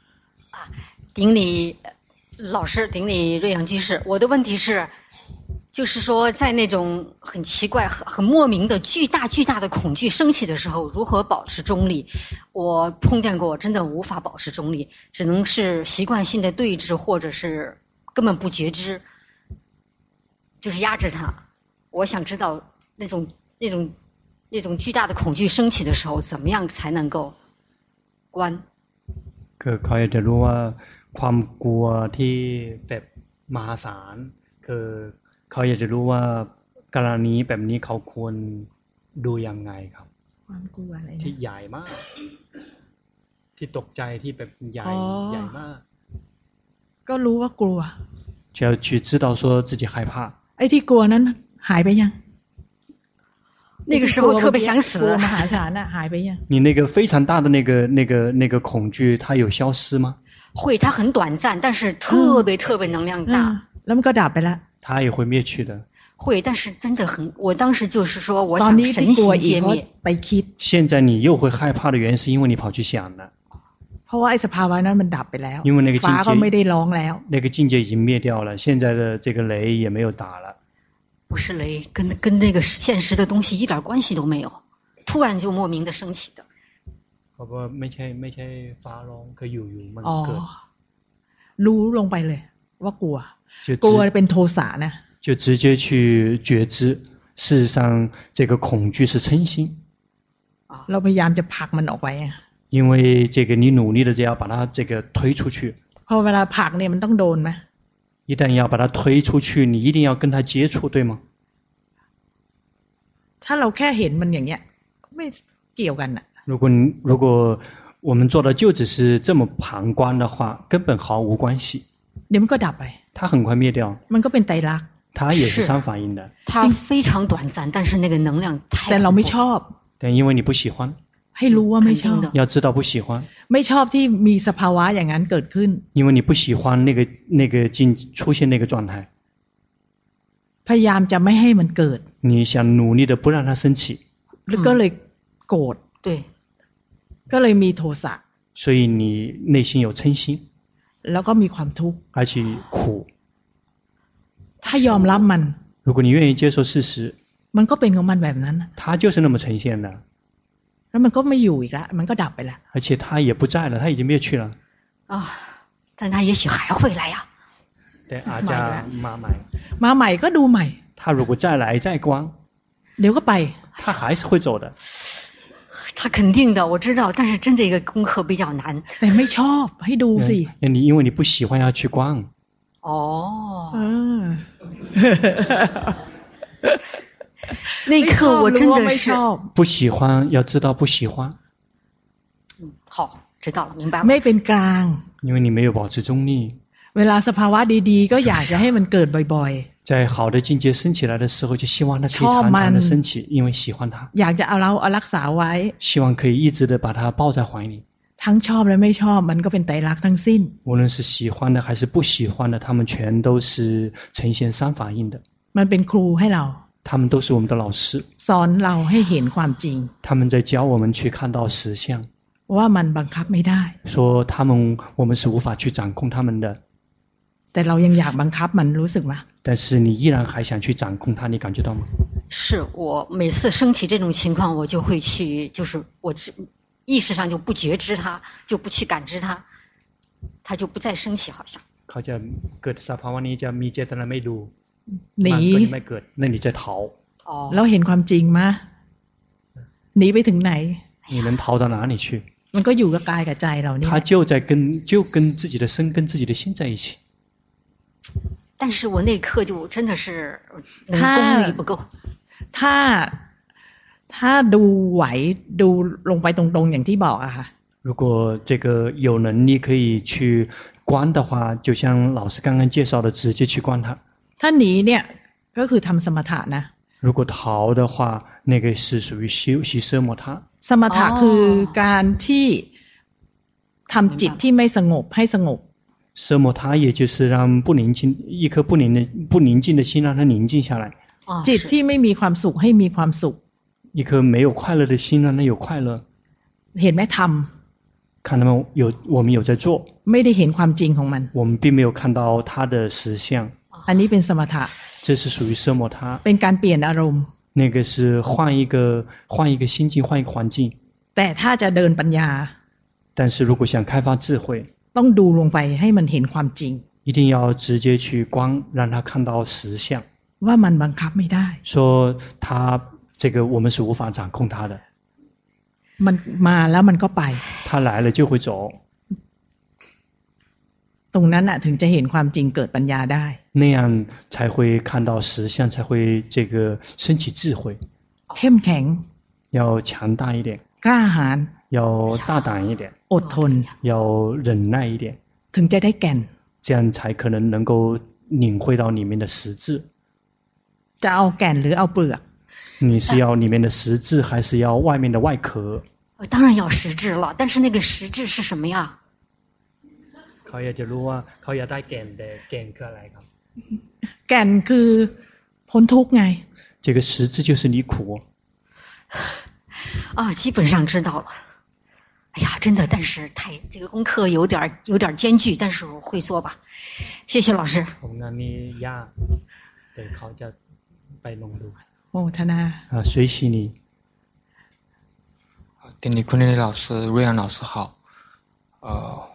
顶礼老师顶礼瑞阳居士我的问题是就是说，在那种很奇怪、很很莫名的巨大巨大的恐惧升起的时候，如何保持中立？我碰见过，真的无法保持中立，只能是习惯性的对峙，或者是根本不觉知，就是压制它。我想知道那种那种那种巨大的恐惧升起的时候，怎么样才能够关？ คือเขาอยากจะรู้ว่าความกลัวที่แบบมหาศาลคือเขาอยากจะรู้ว่ากรณีแบบนี้เขาควรดูยังไงครับความกลัวอะไรที่ใหญ่มากที่ตกใจที่แบบใหญ่ใหญ่มากก็รู้ว่ากลัว就要去知道说自己害怕ไอ้ที่กลัวนั้นหายไปยัง那个时候特别想死มหาศาลน่ะหายไปยัง你那个非常大的那个那个那个恐惧它有消失吗会它很短暂但是特别特别能量大แล้วมันก็ดับไปแล้ว它也会灭去的会但是真的很我当时就是说我想神行皆灭现在你又会害怕的原因是因为你跑去想了เพราะว่าไอ้สภาวะนั้นมันดับไปแล้ว因为那个境界ฟ้าก็ไม่ได้ร้องแล้ว那个境界已经灭掉了现在的这个雷也没有打了不是雷跟跟那个现实的东西一点关系都没有突然就莫名的升起的เพราะว่าไม่ใช่ไม่ใช่ฟ้าร้องคืออยู่ๆมันเกิดรู้ลงไปเลยว่ากลัวกลัวเป็นโทสะนะ就直接去觉知事实上这个恐惧是嗔心เราพยายามจะผลักมันออกไป因为这个你努力的就要把它这个推出去พอเวลาผลักเนี่ยมันต้องโดนมั้ย一旦要把它推出去你一定要跟它接触对吗ถ้าเราแค่เห็นมันอย่างเงี้ยไม่เกี่ยวกันน่ะ如果如果我们做的就只是这么旁观的话根本毫无关系เดี๋ยวมันก็ดับไป它很快灭掉มันก็เป็นไตรลักษณ์它也是相反应的它非常短暂但是那个能量太แต่เราไม่ชอบ但因为你不喜欢ให้รู้ว่าไม่ชอบ要知道不喜欢ไม่ชอบที่มีสภาวะอย่างนั้นเกิดขึ้น因为你不喜欢那个那个境出现那个状态พยายามจะไม่ให้มันเกิด你想努力的不让它升起แล้วก็เลยโกรธ对ก็เลยมีโทสะ所以你内心有嗔心แล้วก็มีความทุกข์而且苦ถ้ายอมรับมัน如果你愿意接受事实มันก็เป็นของมันแบบนั้น它就是那么呈现的แล้วมันก็ไม่อยู่อีกแล้วมันก็ดับไปแล้ว而且它也不在了它已经灭去了啊但它也许还会来呀对อาจจะมาใหม่มาใหม่ก็ดูใหม่它如果再来再光เดี๋ยวก็ไป它还是会走的他肯定的我知道但是真这个功课比较难แต่ไม่ชอบให้ดูสิ你因为你不喜欢要去光哦嗯那一刻我真的是不喜欢要知道不喜欢嗯好知道了明白了ไม่เป็นกลาง因为你没有保持中立เวลาสภาวะดีๆก็อยากจะให้มันเกิดบ่อยๆ在好的境界升起来的时候就希望它可以常常的升起因为喜欢它อยากจะเอาเราเอารักษาไว้希望可以一直的把它抱在怀里ทั้งชอบและไม่ชอบมันก็เป็นไตรลักษณ์ทั้งสิ้น无论是喜欢的还是不喜欢的他们全都是呈现三法印的มันเป็นครูให้เรา他们都是我们的老师สอนเราให้เห็นความจริง他们在教我们去看到实相ว่ามันบังคับไม่ได้说他们我们是无法去掌控他们的แต่เรายังอยากบังคับมันรู้สึกมั้ย但是你依然还想去掌控它你感觉到吗是我每次升起这种情况我就会去就是我意识上就不觉知它就不去感知它它就不再升起好像เขาจะเกิดสภาวะนี้จะมีเจตนาไม่ดูหนีมันก็ยังไม่เกิดนั่น你在逃เราเห็นความจริงมั้ยหนีไปถึงไหน你能逃到哪里去มันก็อยู่กับกายกับใจเรานี่他就在跟就跟自己的身跟自己的心在一起但是我那一刻就真的是功力不够ถ้าถ้าดูไหวดูลงไปตรงๆอย่างที่บอกอะค่ะ如果这个有能力可以去观的话就像老师刚刚介绍的直接去观它ถ้าหนีเนี่ยก็คือทำสมถะนะ如果逃的话那个是属于修习奢摩他สมถะคือการที่ทำจิตที่ไม่สงบให้สงบ奢摩他也就是让不宁静一颗不宁的不宁静的心让它宁静下来จิตที่ไม่มีความสุขให้มีความสุข一颗没有快乐的心让它有快乐เห็นไหมทำ看他们有我们有在做ไม่ได้เห็นความจริงของมัน我们并没有看到它的实相อันนี้เป็นสมถะ这这是属于奢摩他。 เป็นการเปลี่ยนอารมณ์那个是换一个换一个心境，换一个环境。 แต่ถ้าจะเดินปัญญา但是如果想开发智慧， ต้องดูลงไปให้มันเห็นความจริง一定要直接去观，让他看到实相。 ว่ามันบังคับไม่ได้说他这个我们是无法掌控他的， มันมาแล้วมันก็ไป他来了就会走。 ตรงนั้นน่ะถึงจะเห็นความจริงเกิดปัญญาได้那样才会看到实相，才会这个升起智慧。 เข้มแข็ง要强大一点， กล้าหาญ要大胆一点， อดทน要忍耐一点， ถึงจะได้แก่น这样才可能能够领会到里面的实质。 จะเอาแก่นหรือเอาเปลือก你是要里面的实质，还是要外面的外壳？ 当然要实质了，但是那个实质是什么呀？ เขาอยากจะรู้ว่าเขาอยากได้แก่นแต่แก่นคืออะไรครับแก่นคือพ้นทุกข์ไง这个实质就是离苦。 啊，基本上知道了。哎呀，真的，但是太这个功课有点有点艰巨，但是我会做吧。谢谢老师。 ผมงานนี้ยากแต่เขาจะไปลองดูโมทนา啊，学习你。 典礼昆凌老师、瑞安老师好。呃，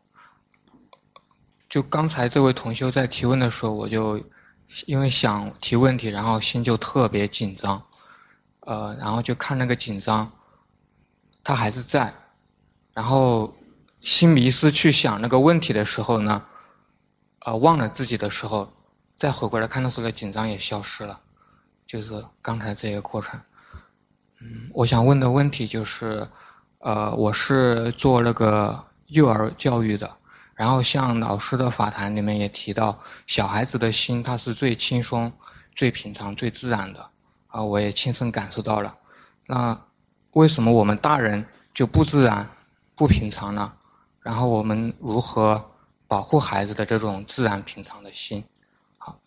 就刚才这位同修在提问的时候，我就因为想提问题，然后心就特别紧张，呃，然后就看那个紧张，他还是在，然后心迷失去想那个问题的时候呢，呃，忘了自己的时候，再回过来看的时候的紧张也消失了，就是刚才这个过程。嗯，我想问的问题就是，呃，我是做那个幼儿教育的，然后像老师的法坛里面也提到，小孩子的心他是最轻松、最平常、最自然的，啊、呃，我也亲身感受到了。那为什么我们大人就不自然、不平常呢？然后我们如何保护孩子的这种自然平常的心？好。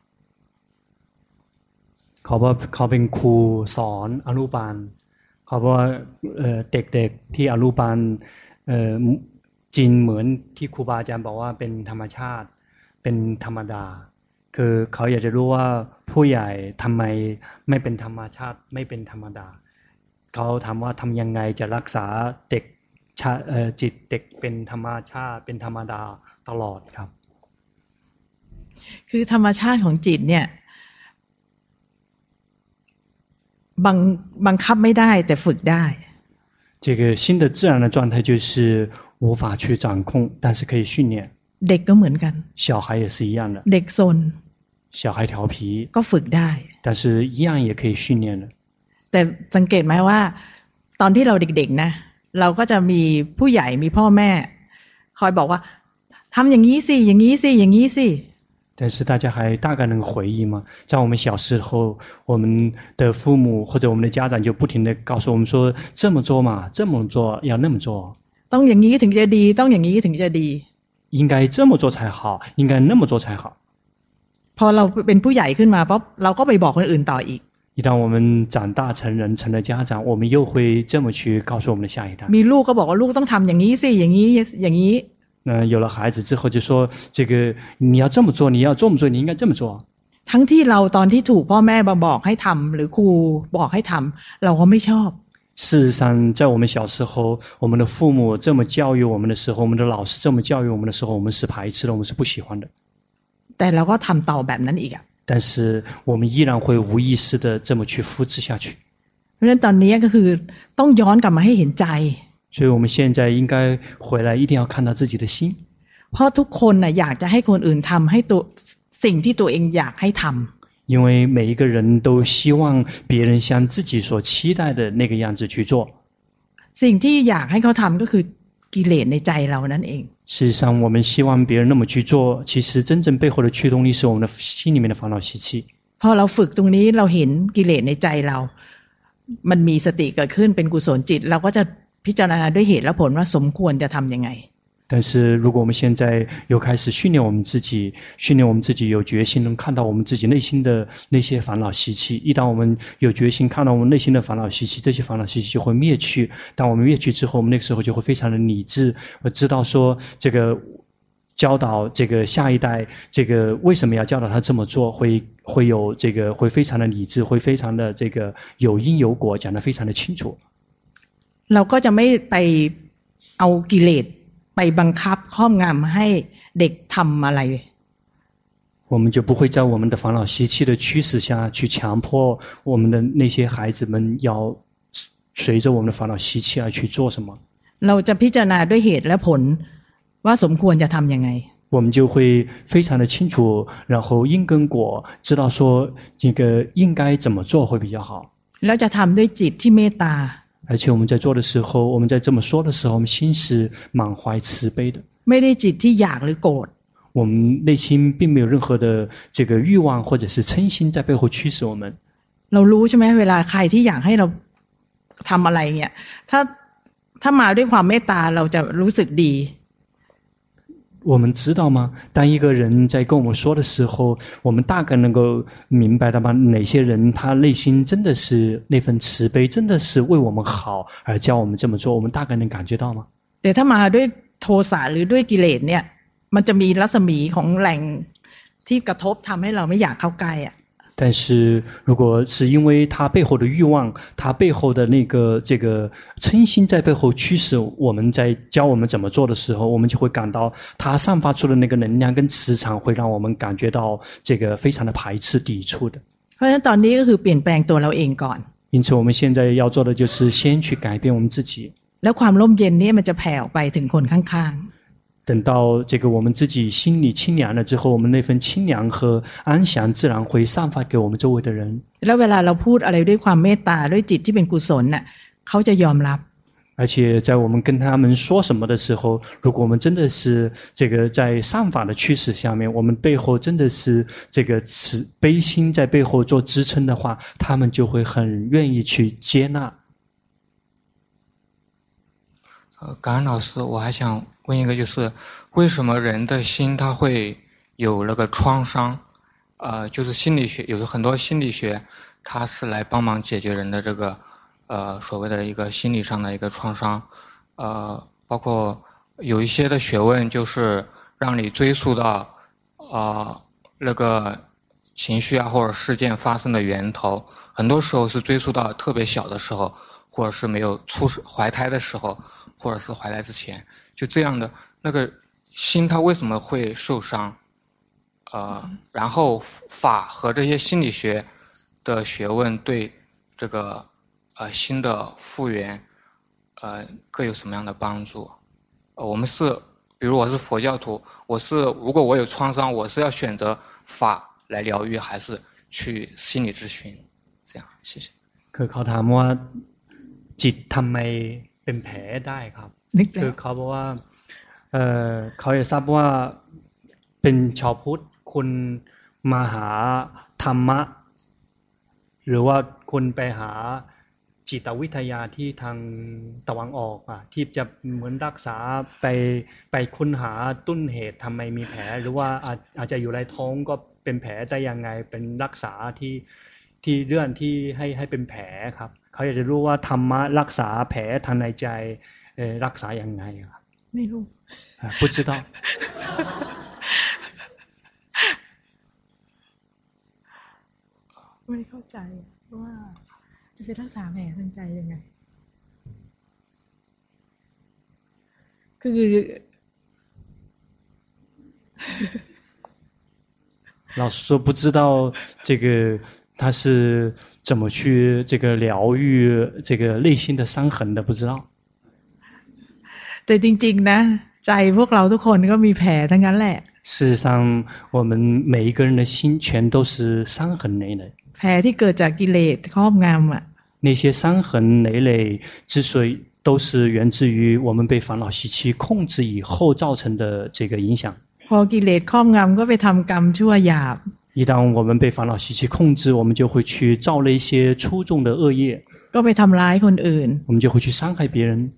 เขาว่าเขาเป็นครูสอนอนุบาลเขาว่าเด็กๆที่อนุบาลจีนเหมือนที่ครูบาอาจารย์บอกว่าเป็นธรรมชาติเป็นธรรมดาคือเขาอยากจะรู้ว่าผู้ใหญ่ทำไมไม่เป็นธรรมชาติไม่เป็นธรรมดาเขาถามว่าทำยังไงจะรักษาเด็กจิตเด็กเป็นธรรมชาติเป็นธรรมดาตลอดครับคือธรรมชาติของจิตเนี่ยบังบังคับไม่ได้แต่ฝึกได้这个新的自然的状态就是无法去掌控，但是可以训练。 เด็กก็เหมือนกัน小孩也是一样的。 เด็กซน小孩调皮ก็ฝึกได้但是一样也可以训练的。 แต่สังเกตไหมว่าตอนที่เราเด็กๆนะเราก็จะมีผู้ใหญ่มีพ่อแม่คอยบอกว่าทำอย่างนี้สิอย่างนี้สิอย่างนี้สิ但是大家还大概能回忆吗？在我们小时候，我们的父母或者我们的家长就不停地告诉我们说：“这么做嘛，这么做要那么做。” ต้องอย่างนี้ถึงจะดีต้องอย่างนี้ถึงจะดี应该这么做才好，应该那么做才好。 พอเราเป็นผู้ใหญ่ขึ้นมาปั๊บเราก็ไปบอกคนอื่นต่ออีก一旦我们长大成人成了家长，我们又会这么去告诉我们的下一代。 มีลูกก็บอกว่าลูกต้องทำอย่างนี้สิอย่างนี้อย่างนี้嗯，有了孩子之后就说这个你要这么做，你要这么做，你应该这么做。 ทั้งที่เราตอนที่ถูกพ่อแม่มาบอกให้ทำหรือครูบอกให้ทำเราก็ไม่ชอบ。 事实上，在我们小时候，我们的父母这么教育我们的时候，我们的老师这么教育我们的时候，我们是排斥的，我们是不喜欢的。 แต่เราก็ทำต่อแบบนั้นอีกอ่ะ。 但是我们依然会无意识的这么去复制下去。 เพราะฉะนั้นตอนนี้ก็คือต้องย้อนกลับมาให้เห็นใจ。 所以我们现在应该回来，一定要看到自己的心。 เพราะทุกคนน่ะอยากจะให้คนอื่นทำให้ตัวสิ่งที่ตัวเองอยากให้ทำ因为每一个人都希望别人像自己所期待的那个样子去做。 สิ่งที่อยากให้เขาทำก็คือกิเลสในใจเรานั่นเอง。 事实上，我们希望别人那么去做，其实真正背后的驱动力是我们的心里面的烦恼习气。 พอเราฝึกตรงนี้เราเห็นกิเลสในใจเรามันมีสติเกิดขึ้นเป็นกุศลจิตเราก็จะพิจารณาด้วยเหตุและผลว่าสมควรจะทำยังไง但是如果我们现在又开始训练我们自己，训练我们自己有决心能看到我们自己内心的那些烦恼习气，一旦我们有决心看到我们内心的烦恼习气，这些烦恼习气就会灭去。当我们灭去之后，我们那个时候就会非常的理智，知道说这个教导这个下一代，这个为什么要教导他这么做，会会有这个会非常的理智，会非常的这个有因有果，讲得非常的清楚。 เราก็จะไม่ไปเอากิเลสไปบังคับครอบงำให้เด็กทำอะไร我们就不会在我们的烦恼习气的驱使下去强迫我们的那些孩子们要随着我们的烦恼习气而去做什么。 เราจะพิจารณาด้วยเหตุและผลว่าสมควรจะทำยังไง我们就会非常的清楚，然后因跟果，知道说这个应该怎么做会比较好。 แล้วจะทำด้วยจิตที่เมตตา而且我们在做的时候，我们在这么说的时候，我们心是满怀慈悲的。 ไม่ได้จิตที่อยากหรือโกรธ我们内心并没有任何的这个欲望或者是嗔心在背后驱使我们。 เรารู้ใช่ไหมเวลาใครที่อยากให้เราทำอะไรเนี่ยถ้าถ้ามาด้วยความเมตตาเราจะรู้สึกดี我们知道吗？当一个人在跟我们说的时候，我们大概能够明白的吗？哪些人他内心真的是那份慈悲，真的是为我们好而教我们这么做，我们大概能感觉到吗？ แต่ถ้ามาด้วยโทสะหรือด้วยกิเลสเนี่ยมันจะมีรัศมีของแรงที่กระทบทำให้เราไม่อยากเข้าใกล้อ่ะ但是如果是因为他背后的欲望，他背后的那个这个嗔心在背后驱使我们在教我们怎么做的时候，我们就会感到他散发出的那个能量跟磁场会让我们感觉到这个非常的排斥抵触的。 เพราะฉะนั้นตอนนี้ก็คือเปลี่ยนแปลงตัวเราเองก่อน因此我们现在要做的就是先去改变我们自己。 แล้วความร่มเย็นนี้มันจะแผ่ออกไปถึงคนข้างๆ等到这个我们自己心里清凉了之后，我们那份清凉和安详自然会散发给我们周围的人。 แล้วเวลาเราพูดอะไรด้วยความเมตตาด้วยจิตที่เป็นกุศลน่ะเขาจะยอมรับ而且在我们跟他们说什么的时候，如果我们真的是这个在善法的驱使下面，我们背后真的是这个慈悲心在背后做支撑的话，他们就会很愿意去接纳。 呃，感恩老师，我还想问一个，就是为什么人的心他会有那个创伤？呃，就是心理学有很多心理学，它是来帮忙解决人的这个呃所谓的一个心理上的一个创伤。呃，包括有一些的学问就是让你追溯到呃那个情绪啊或者事件发生的源头，很多时候是追溯到特别小的时候，或者是没有出怀胎的时候。或者是怀胎之前，就这样的那个心，它为什么会受伤？呃，然后法和这些心理学的学问对这个呃心的复原，呃各有什么样的帮助？呃，我们是，比如我是佛教徒，我是如果我有创伤，我是要选择法来疗愈，还是去心理咨询？这样，谢谢。 คือเขาถามว่าจิตทำไมเป็นแผลได้ครับคือเขาบอกว่าเอ่อเขาอยากทราบว่าเป็นชาวพุทธคุณมาหาธรรมะหรือว่าคุณไปหาจิตวิทยาที่ทางตะวันออกอ่ะที่จะเหมือนรักษาไปไปค้นหาต้นเหตุทำไมมีแผลหรือว่าอาจอาจจะอยู่ในท้องก็เป็นแผลได้ยังไงเป็นรักษาที่ที่เลื่อนที่ให้ให้เป็นแผลครับเขาอยากจะรู้ว่าธรรมะรักษาแผลทางในใจเอ่อรักษายังไงครับไม่รู้不知道ไม่เข้าใจว่าจะไปรักษาแผลทางใจยังไงคือ老师说不知道这个他是怎么去这个疗愈这个内心的伤痕的不知道แต่จริงๆนะใจพวกเราทุกคนก็มีแผลทั้งนั้นแหละ事实上我们每一个人的心全都是伤痕累累แผลที่เกิดจากกิเลสครอบงำอ่ะ那些伤痕累累之所以都是源自于我们被烦恼习气控制以后造成的这个影响พอกิเลสครอบงำก็ไปทำกรรมชั่วหยาบ一旦我们被烦恼习气控制我们就会去造了一些粗重的恶业ก็ไปทำร้ายคนอื่น我们就会去伤害别人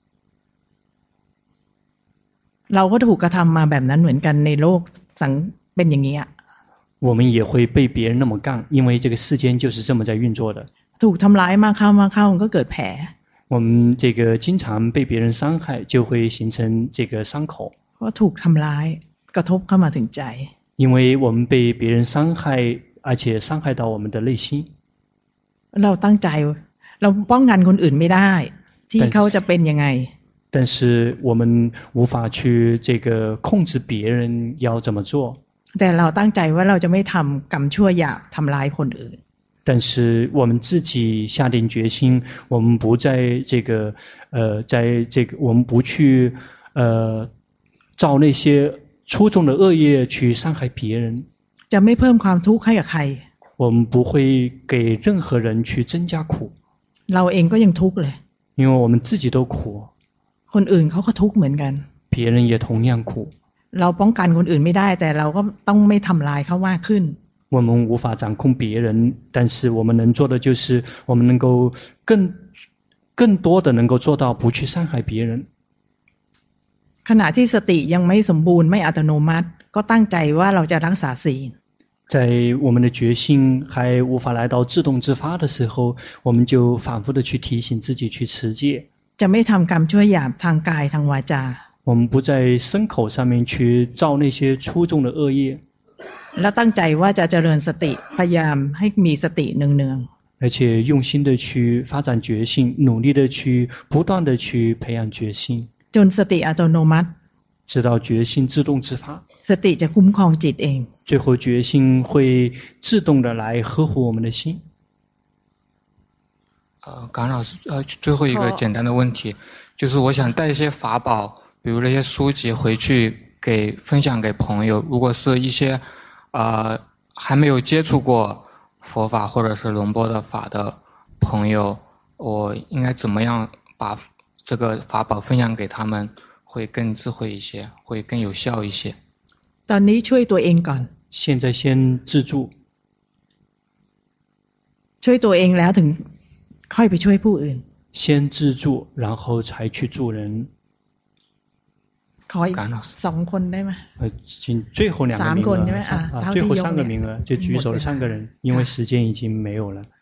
เราก็ถูกกระทำมาแบบนั้นเหมือนกันในโลกสังเป็นอย่างนี้我们也会被别人那么干因为这个世间就是这么在运作的ถูกทำร้ายมาเข้ามาเข้ามันก็เกิดแผล我们这个经常被别人伤害就会形成这个伤口เพราะถูกทำร้ายกระทบเข้ามาถึงใจ因为我们被别人伤害而且伤害到我们的内心。 เราตั้งใจเราป้องกันคนอื่นไม่ได้ที่เขาจะเป็นยังไง但是我们无法去这个控制别人要怎么做。 แต่เราตั้งใจว่าเราจะไม่ทำกรรมชั่วหยาบทำร้ายคนอื่น但是我们自己下定决心，我们不在这个呃，在这个我们不去呃造那些粗重的恶业去伤害别人。 จะไม่เพิ่มความทุกข์ให้กับใคร我们不会给任何人去增加苦。 เราเองก็ยังทุกข์เลย因为我们自己都苦。 คนอื่นเขาก็ทุกข์เหมือนกัน别人也同样苦。 เราป้องกันคนอื่นไม่ได้แต่เราก็ต้องไม่ทำลายเขามากขึ้น我们无法掌控别人，但是我们能做的就是我们能够更更多的能够做到不去伤害别人。 ขณะที่สติยังไม่สมบูรณ์ไม่อัตโนมัติก็ตั้งใจว่าเราจะรักษาศีล在我们的决心还无法来到自动自发的时候，我们就反复的去提醒自己去持戒。 จะไม่ทำกรรมชั่วหยาบทางกายทางวาจา我们不在身口上面去造那些粗重的恶业。 แล้วตั้งใจว่าจะเจริญสติพยายามให้มีสติเนืองๆ而且用心的去发展决心，努力的去不断的去培养决心， จนสติอัตโนมัติ直到决心自动自发， สติจะคุ้มครองจิตเอง最后决心会自动的来呵护我们的心。 呃，感恩老师，呃，最后一个简单的问题，就是我想带一些法宝，比如那些书籍回去给分享给朋友，如果是一些呃还没有接触过佛法或者是龙波的法的朋友，我应该怎么样把这个法宝分享给他们，会更智慧一些，会更有效一些。 ตอนนี้ช่วยตัวเองก่อน现在先自助ช่วยตัวเองแล้วถึงค่อยไปช่วยผู้อื่น先自助然后才去助人。 ขออีกสองคนได้ไหม呃，请最后两个名额啊，最后三个名额就举手了三个人，因为时间已经没有了。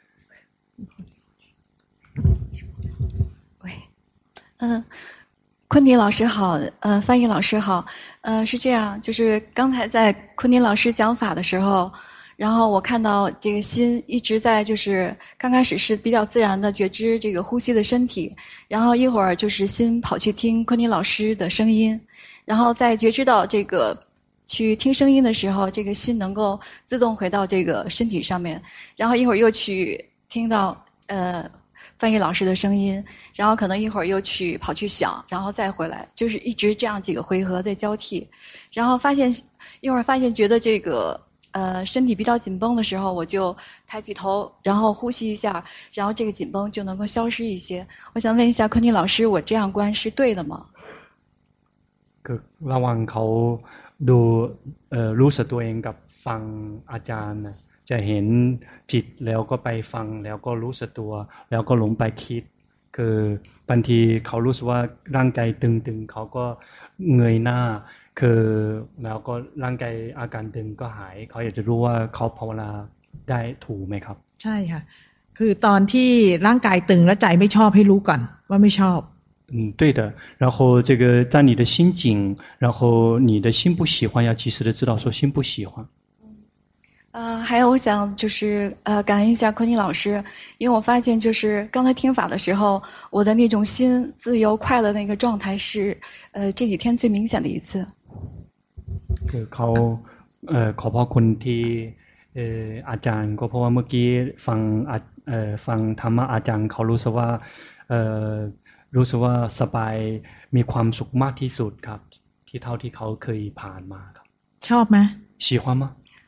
喂，嗯，昆迪老师好，呃，翻译老师好，呃，是这样，就是刚才在昆迪老师讲法的时候，然后我看到这个心一直在，就是刚开始是比较自然的觉知这个呼吸的身体，然后一会儿就是心跑去听昆迪老师的声音，然后在觉知到这个去听声音的时候，这个心能够自动回到这个身体上面，然后一会儿又去听到呃翻译老师的声音，然后可能一会儿又去跑去想，然后再回来，就是一直这样几个回合在交替，然后发现一会儿发现觉得这个呃身体比较紧绷的时候，我就抬起头，然后呼吸一下，然后这个紧绷就能够消失一些。我想问一下昆迪老师，我这样观是对的吗？ คือระหว่างเขาดูเอ่อรู้สึกตัวเองกับฟังอาจารย์นะจะเห็นจิตแล้วก็ไปฟังแล้วก็รู้สึกตัวแล้วก็หลงไปคิดคือบางทีเขารู้สึกว่าร่างกายตึงๆเขาก็เงยหน้าคือแล้วก็ร่างกายอาการตึงก็หายเขาอยากจะรู้ว่าเขาภาวนาได้ถูกไหมครับใช่ค่ะคือตอนที่ร่างกายตึงแล้วใจไม่ชอบให้รู้ก่อนว่าไม่ชอบ嗯，对的。然后这个，当你的心紧，然后你的心不喜欢，要及时的知道说心不喜欢。 呃，还有我想就是呃，感恩一下昆尼老师，因为我发现就是刚才听法的时候，我的那种心自由快乐那个状态是呃这几天最明显的一次。 คือเขาเอ่อขอพระคุณที่เอ่ออาจารย์ก็เพราะว่าเมื่อกี้ฟังเอ่อฟังธรรมะอาจารย์เขารู้สึกว่าเอ่อรู้สึกว่าสบายมีความสุขมากที่สุดครับที่เท่าที่เขาเคยผ่านมาครับชอบไหม喜欢吗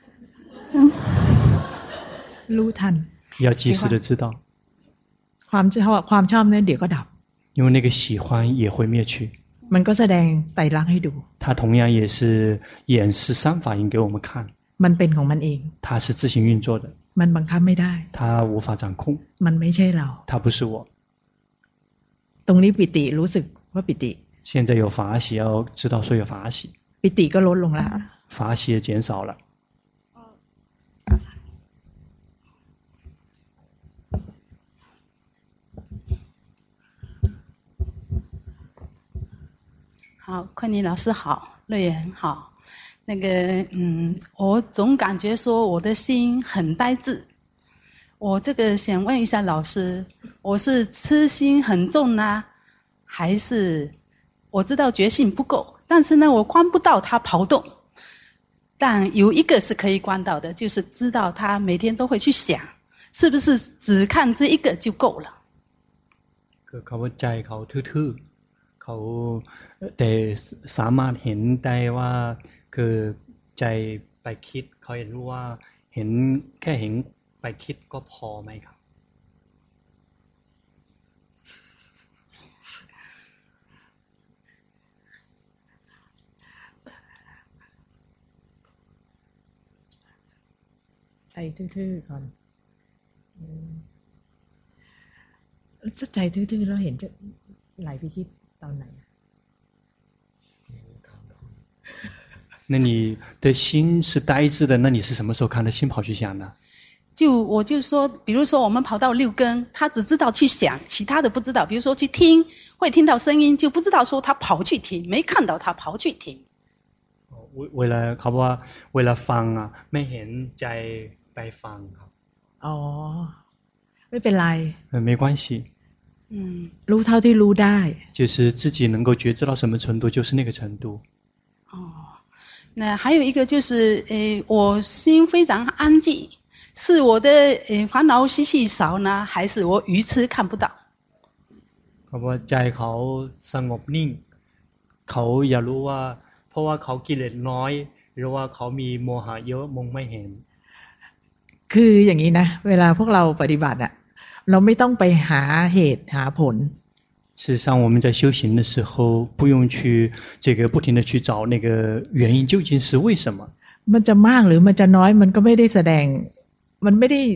รู้ทัน要及时的知道ความชอบความชอบนั้นเดี๋ยวก็ดับ因为那个喜欢也会灭去มันก็แสดงไตรลักษณ์ให้ดู它同样也是演示三法印给我们看มันเป็นของมันเอง它是自行运作的มันบังคับไม่ได้它无法掌控มันไม่ใช่เรา它不是我ตรงนี้ปิติรู้สึกว่าปิติ现在有法喜要知道说有法喜ปิติก็ลดลงแล้ว法喜也减少了好，昆尼老师好，瑞元好。 那个嗯，我总感觉说我的心很呆滞。我这个想问一下老师，我是痴心很重呢，还是我知道觉性不够，但是呢我观不到它跑动。但有一个是可以观到的，就是知道他每天都会去想，是不是只看这一个就够了？ คือเขาใจเขาทื่อๆเขาแต่สามารถเห็นได้ว่าคือใจไปคิดเขาเห็นรู้ว่าเห็นแค่เห็นไปคิดก็พอไหมครับใจทื่อๆก่อนจะใจทื่อๆแล้วเห็นจะไหลไปคิดตอนไหน那你的心是呆滞的，那你是什么时候看的心跑去想的？ 就我就说，比如说我们跑到六根，他只知道去想，其他的不知道。比如说去听，会听到声音，就不知道说他跑去听，没看到他跑去听。 เวลาเขาว่าเวลาฟังอ่ะไม่เห็นใจไปฟังครับอ๋อไม่เป็นไร没关系嗯รู้เท่าที่รู้ได้就是自己能够觉知到什么程度就是那个程度哦那还有一个就是呃我心非常安静是我的呃烦恼习气少呢还是我愚痴看不到เขาว่าใจเขาสงบนิ่งเขาอยากรู้ว่าเพราะว่าเขากิเลสน้อยหรือว่าเขามีโมหะเยอะมองไม่เห็นคืออย่างนี้นะเวลาพวกเราปฏิบัติอ่ะเราไม่ต้องไปหาเหตุหาผล事实上我们在修行的时候不用去这个不停的去找那个原因究竟是为什么มันจะมากหรือมันจะน้อยมันก็ไม่ได้แสดงมันไม่ได้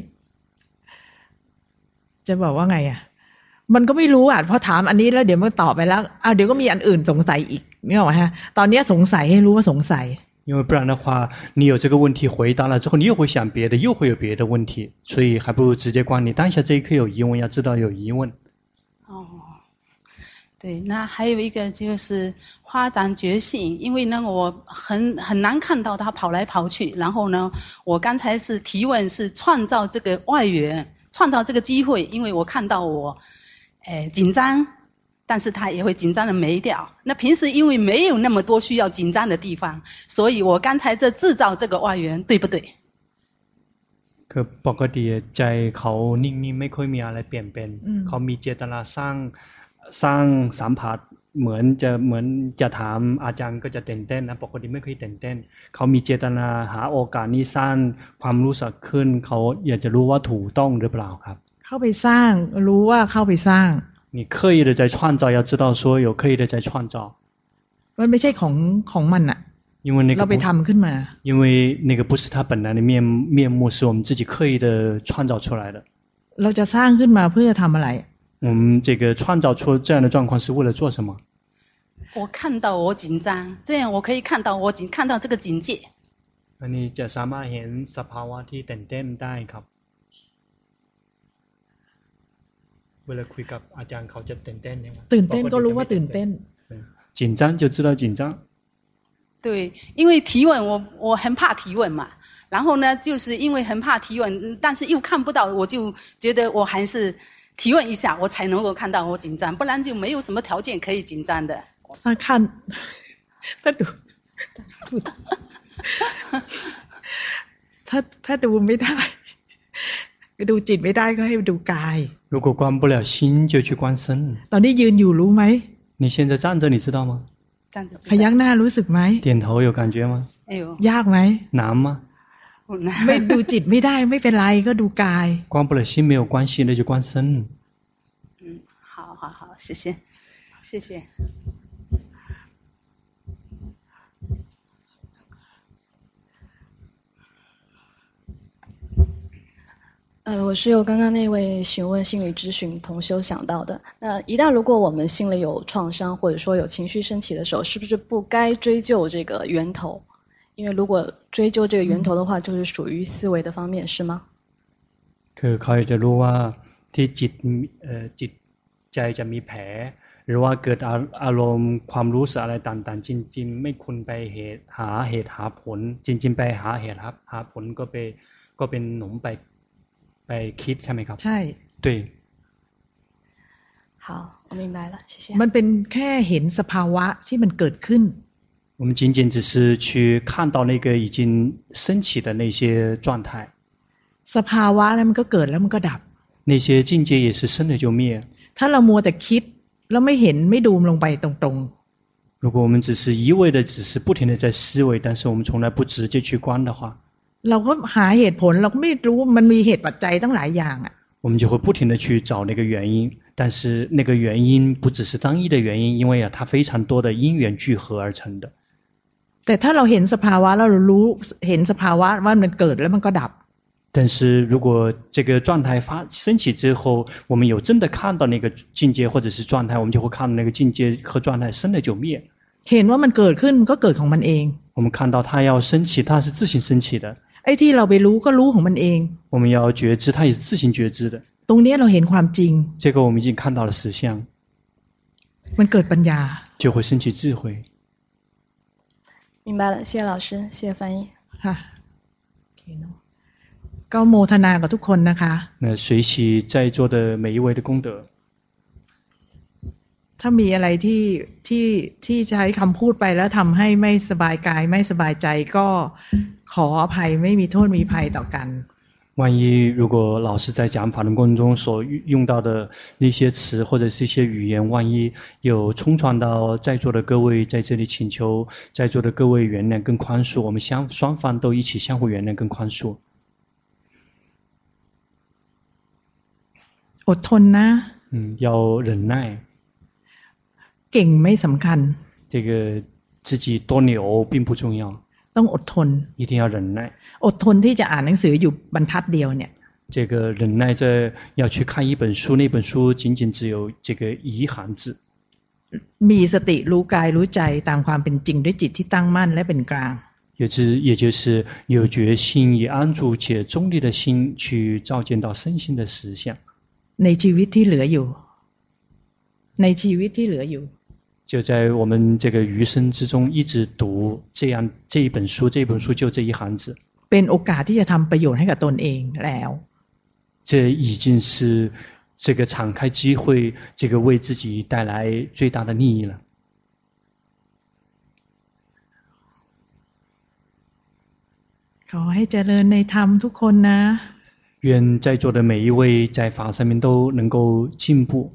จะบอกว่าไงอ่ะมันก็ไม่รู้อ่ะพอถามอันนี้แล้วเดี๋ยวมันตอบไปแล้วอ่ะเดี๋ยวก็มีอันอื่นสงสัยอีกนี่หรอฮะตอนนี้สงสัยให้รู้ว่าสงสัย因为不然的话你有这个问题回答了之后你又会想别的又会有别的问题所以还不如直接观你当下这一刻有疑问要知道有疑问哦对那还有一个就是发展觉性因为呢我很很难看到他跑来跑去然后呢我刚才是提问是创造这个外援创造这个机会因为我看到我呃紧张但是他也会紧张的没掉那平时因为没有那么多需要紧张的地方所以我刚才这制造这个外援对不对คือปกติใจเขานิ่งๆไม่ค่อยมีอะไรเปลี่ยนเป็นเขามีเจตนาสร้างสร้างสัมผัสเหมือนจะเหมือนจะถามอาจารย์ก็จะตื่นเต้นนะปกติไม่เคยตื่นเต้นเขามีเจตนาหาโอกาสนี้สร้างความรู้สึกขึ้นเขาอยากจะรู้ว่าถูกต้องหรือเปล่าครับเข้าไปสร้างรู้ว่าเข้าไปสร้าง你刻意的在创造要知道说有刻意的在创造มันไม่ใช่ของของมันอ่ะ因为那个เราไปทำขึ้นมา因为那个不是它本来的面面目是我们自己刻意的创造出来的เราจะสร้างขึ้นมาเพื่อทำอะไร我们这个创造出这样的状况是为了做什么我看到我紧张这样我可以看到我紧看到这个警戒อันนี้จะสามารถเห็นสภาวะที่ตื่นเต้นได้ครับเวลาคุยกับอาจารย์เขาจะตื่นเต้นใช่ไหมตื่นเต้นก็รู้ว่าตื่นเต้น紧张就知道紧张对因为提问我我很怕提问嘛然后呢就是因为很怕提问但是又看不到我就觉得我还是提问一下我才能够看到我紧张不然就没有什么条件可以紧张的ถ้า看ถ้าดูถ้าถ้าดูไม่ได้ดูจิตไม่ได้ก็ให้ดูกาย如果观不了心就去观身ตอนนี้ยืนอยู่รู้ไหม你现在站着你知道吗站着พยักหน้ารู้สึกไหม点头有感觉吗哎呦ยากไหม难吗ไม่ดูจิตไม่ได้ไม่เป็นไรก็ดูกาย观不了心没有关系那就观身嗯好好好谢谢谢谢呃，我是由刚刚那位询问心理咨询同修想到的。那一旦如果我们心里有创伤，或者说有情绪升起的时候，是不是不该追究这个源头？因为如果追究这个源头的话，就是属于思维的方面，是吗？ คือเขาจะรู้ว่าที่จิตเอ่อจิตใจจะมีแผลหรือว่าเกิดอารมณ์ความรู้สึกอะไรต่างๆจริงๆไม่ควรไปเหตุหาเหตุหาผลจริงๆไปหาเหตุหาผลก็ไปก็เป็นหนมไปไปคิดใช่ไหมครับใช่对好我明白了谢谢มันเป็นแค่เห็นสภาวะที่มันเกิดขึ้น我们仅仅只是去看到那个已经升起的那些状态สภาวะนั้นมันก็เกิดแล้วมันก็ดับ那些境界也是生了就灭ถ้าเรามัวแต่คิดแล้วไม่เห็นไม่ดูลงไปตรงๆ如果我们只是一味的只是不停的在思维但是我们从来不直接去观的话เราก็หาเหตุผลเราก็ไม่รู้มันมีเหตุปัจจัยตั้งหลายอย่างอ่ะ我们就会不停的去找那个原因但是那个原因不只是单一的原因因为啊它非常多的因缘聚合而成的แต่ถ้าเราเห็นสภาวะแล้วเรารู้เห็นสภาวะว่ามันเกิดแล้วมันก็ดับ但是如果这个状态发升起之后我们有真的看到那个境界或者是状态我们就会看到那个境界和状态生了就灭เห็นว่ามันเกิดขึ้นมันก็เกิดของมันเอง我们看到它要升起它是自行升起的ไอ้ที่เราไปรู้ก็รู้ของมันเอง我们要觉知它也是自行觉知的ตรงนี้เราเห็นความจริง这个我们已经看到了实相มันเกิดปัญญา就会升起智慧明白了谢谢老师谢谢翻译ค่ะก็โมทนากับทุกคนนะคะ那随喜在座的每一位的功德ถ้ามีอะไรที่ที่ที่ใช้คำพูดไปแล้วทำให้ไม่สบายกายไม่สบายใจก็ขออภัยไม่มีโทษมีภัยต่อกัน万一如果老师在讲法轮功中所用到的那些词或者是一些语言万一有冲撞到在座的各位在这里请求在座的各位原谅跟宽恕我们相双方都一起相互原谅跟宽恕อดทนนะ嗯要忍耐เก่งไม่สำคัญ这个自己多牛并不重要ต้องอดทน一定要忍耐อดทนที่จะอ่านหนังสืออยู่บรรทัดเดียวเนี่ย这个忍耐着要去看一本书那本书仅仅只有这个一行字มีสติรู้กายรู้ใจตามความเป็นจริงด้วยจิตที่ตั้งมั่นและเป็นกลาง也就是也就是有决心以安住且中立的心去照见到身心的实相ในชีวิตที่เหลืออยู่ในชีวิตที่เหลืออยู่就在我们这个余生之中一直读这样这一本书这一本书就这一行字เป็นโอกาสที่จะทำประโยชน์ให้กับตนเองแล้ว这已经是这个敞开机会这个为自己带来最大的利益了ขอให้เจริญในธรรมทุกคนนะ愿在座的每一位在法上面都能够进步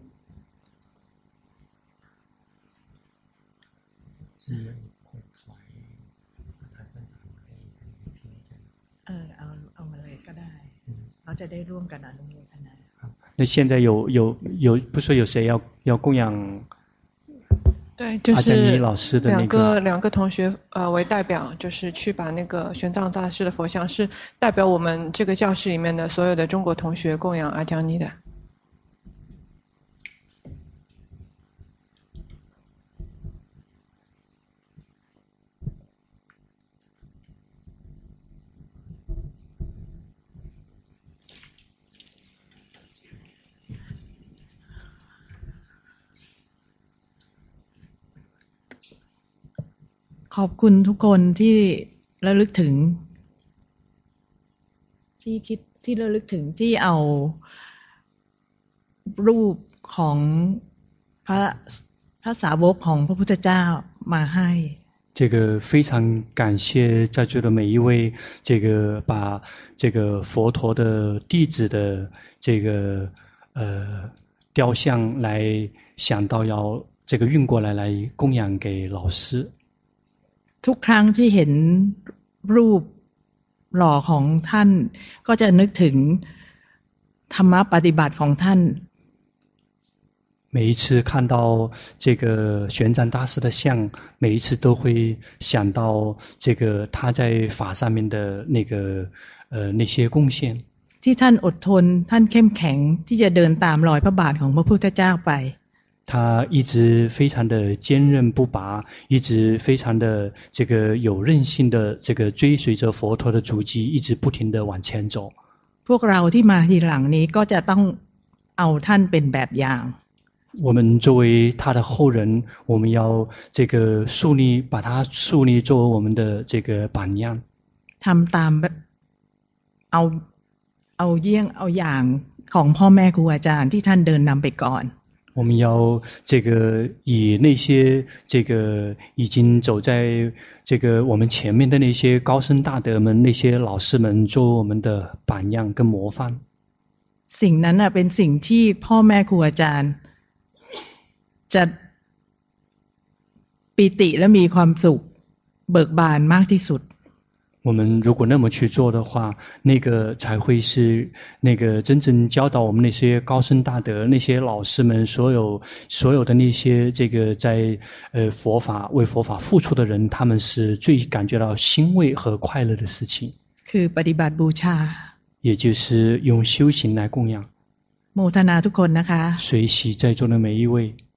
เออเอาเอามาเลยก็ได้เราจะได้ร่วมกันอนุโมทนา那现在有有有不说有谁要要供养对，就是两个两个同学呃为代表，就是去把那个玄奘大师的佛像是代表我们这个教室里面的所有的中国同学供养阿江尼的。 ขอบคุณทุกคนที่ระลึกถึงที่คิดที่ระลึกถึงที่เอารูปของพระพระสาวกของพระพุทธเจ้ามาให้这个非常感谢在座的每一位这个把这个佛陀的弟子的这个呃雕像来想到要这个运过来来供养给老师ทุกครั้งที่เห็นรูปหล่อของท่านก็จะนึกถึงธรรมปฏิบัติของท่าน每一次看到这个玄奘大师的像每一次都会想到这个他在法上面的那个呃那些贡献ที่ท่านอดทนท่านเข้มแข็งที่จะเดินตามรอยพระบาทของพระพุทธเจ้าไป他一直非常的坚韧不拔一直非常的这个有韧性的这个追随着佛陀的足迹一直不停的往前走พวกเราที่มาทีหลังนี้ก็จะต้องเอาท่านเป็นแบบอย่าง我们作为他的后人，我们要这个树立，把他树立作为我们的这个榜样。 ทำตามเอาเอาเยี่ยงเอาอย่างของพ่อแม่ครูอาจารย์ที่ท่านเดินนำไปก่อน。 我们要这个以那些这个已经走在这个我们前面的那些高僧大德们、那些老师们做我们的榜样跟模范。 สิ่งนั้นน่ะเป็นสิ่งที่พ่อแม่ครูอาจารย์จะปิติและมีความสุขเบิกบานมากที่สุด。 我们如果那么去做的话，那个才会是那个真正教导我们那些高僧大德、那些老师们，所有所有的那些这个在呃佛法为佛法付出的人，他们是最感觉到欣慰和快乐的事情。 คือปฏิบัติบูชา， 也就是用修行来供养。 โมทนาทุกคนนะคะ。 随喜在座的每一位。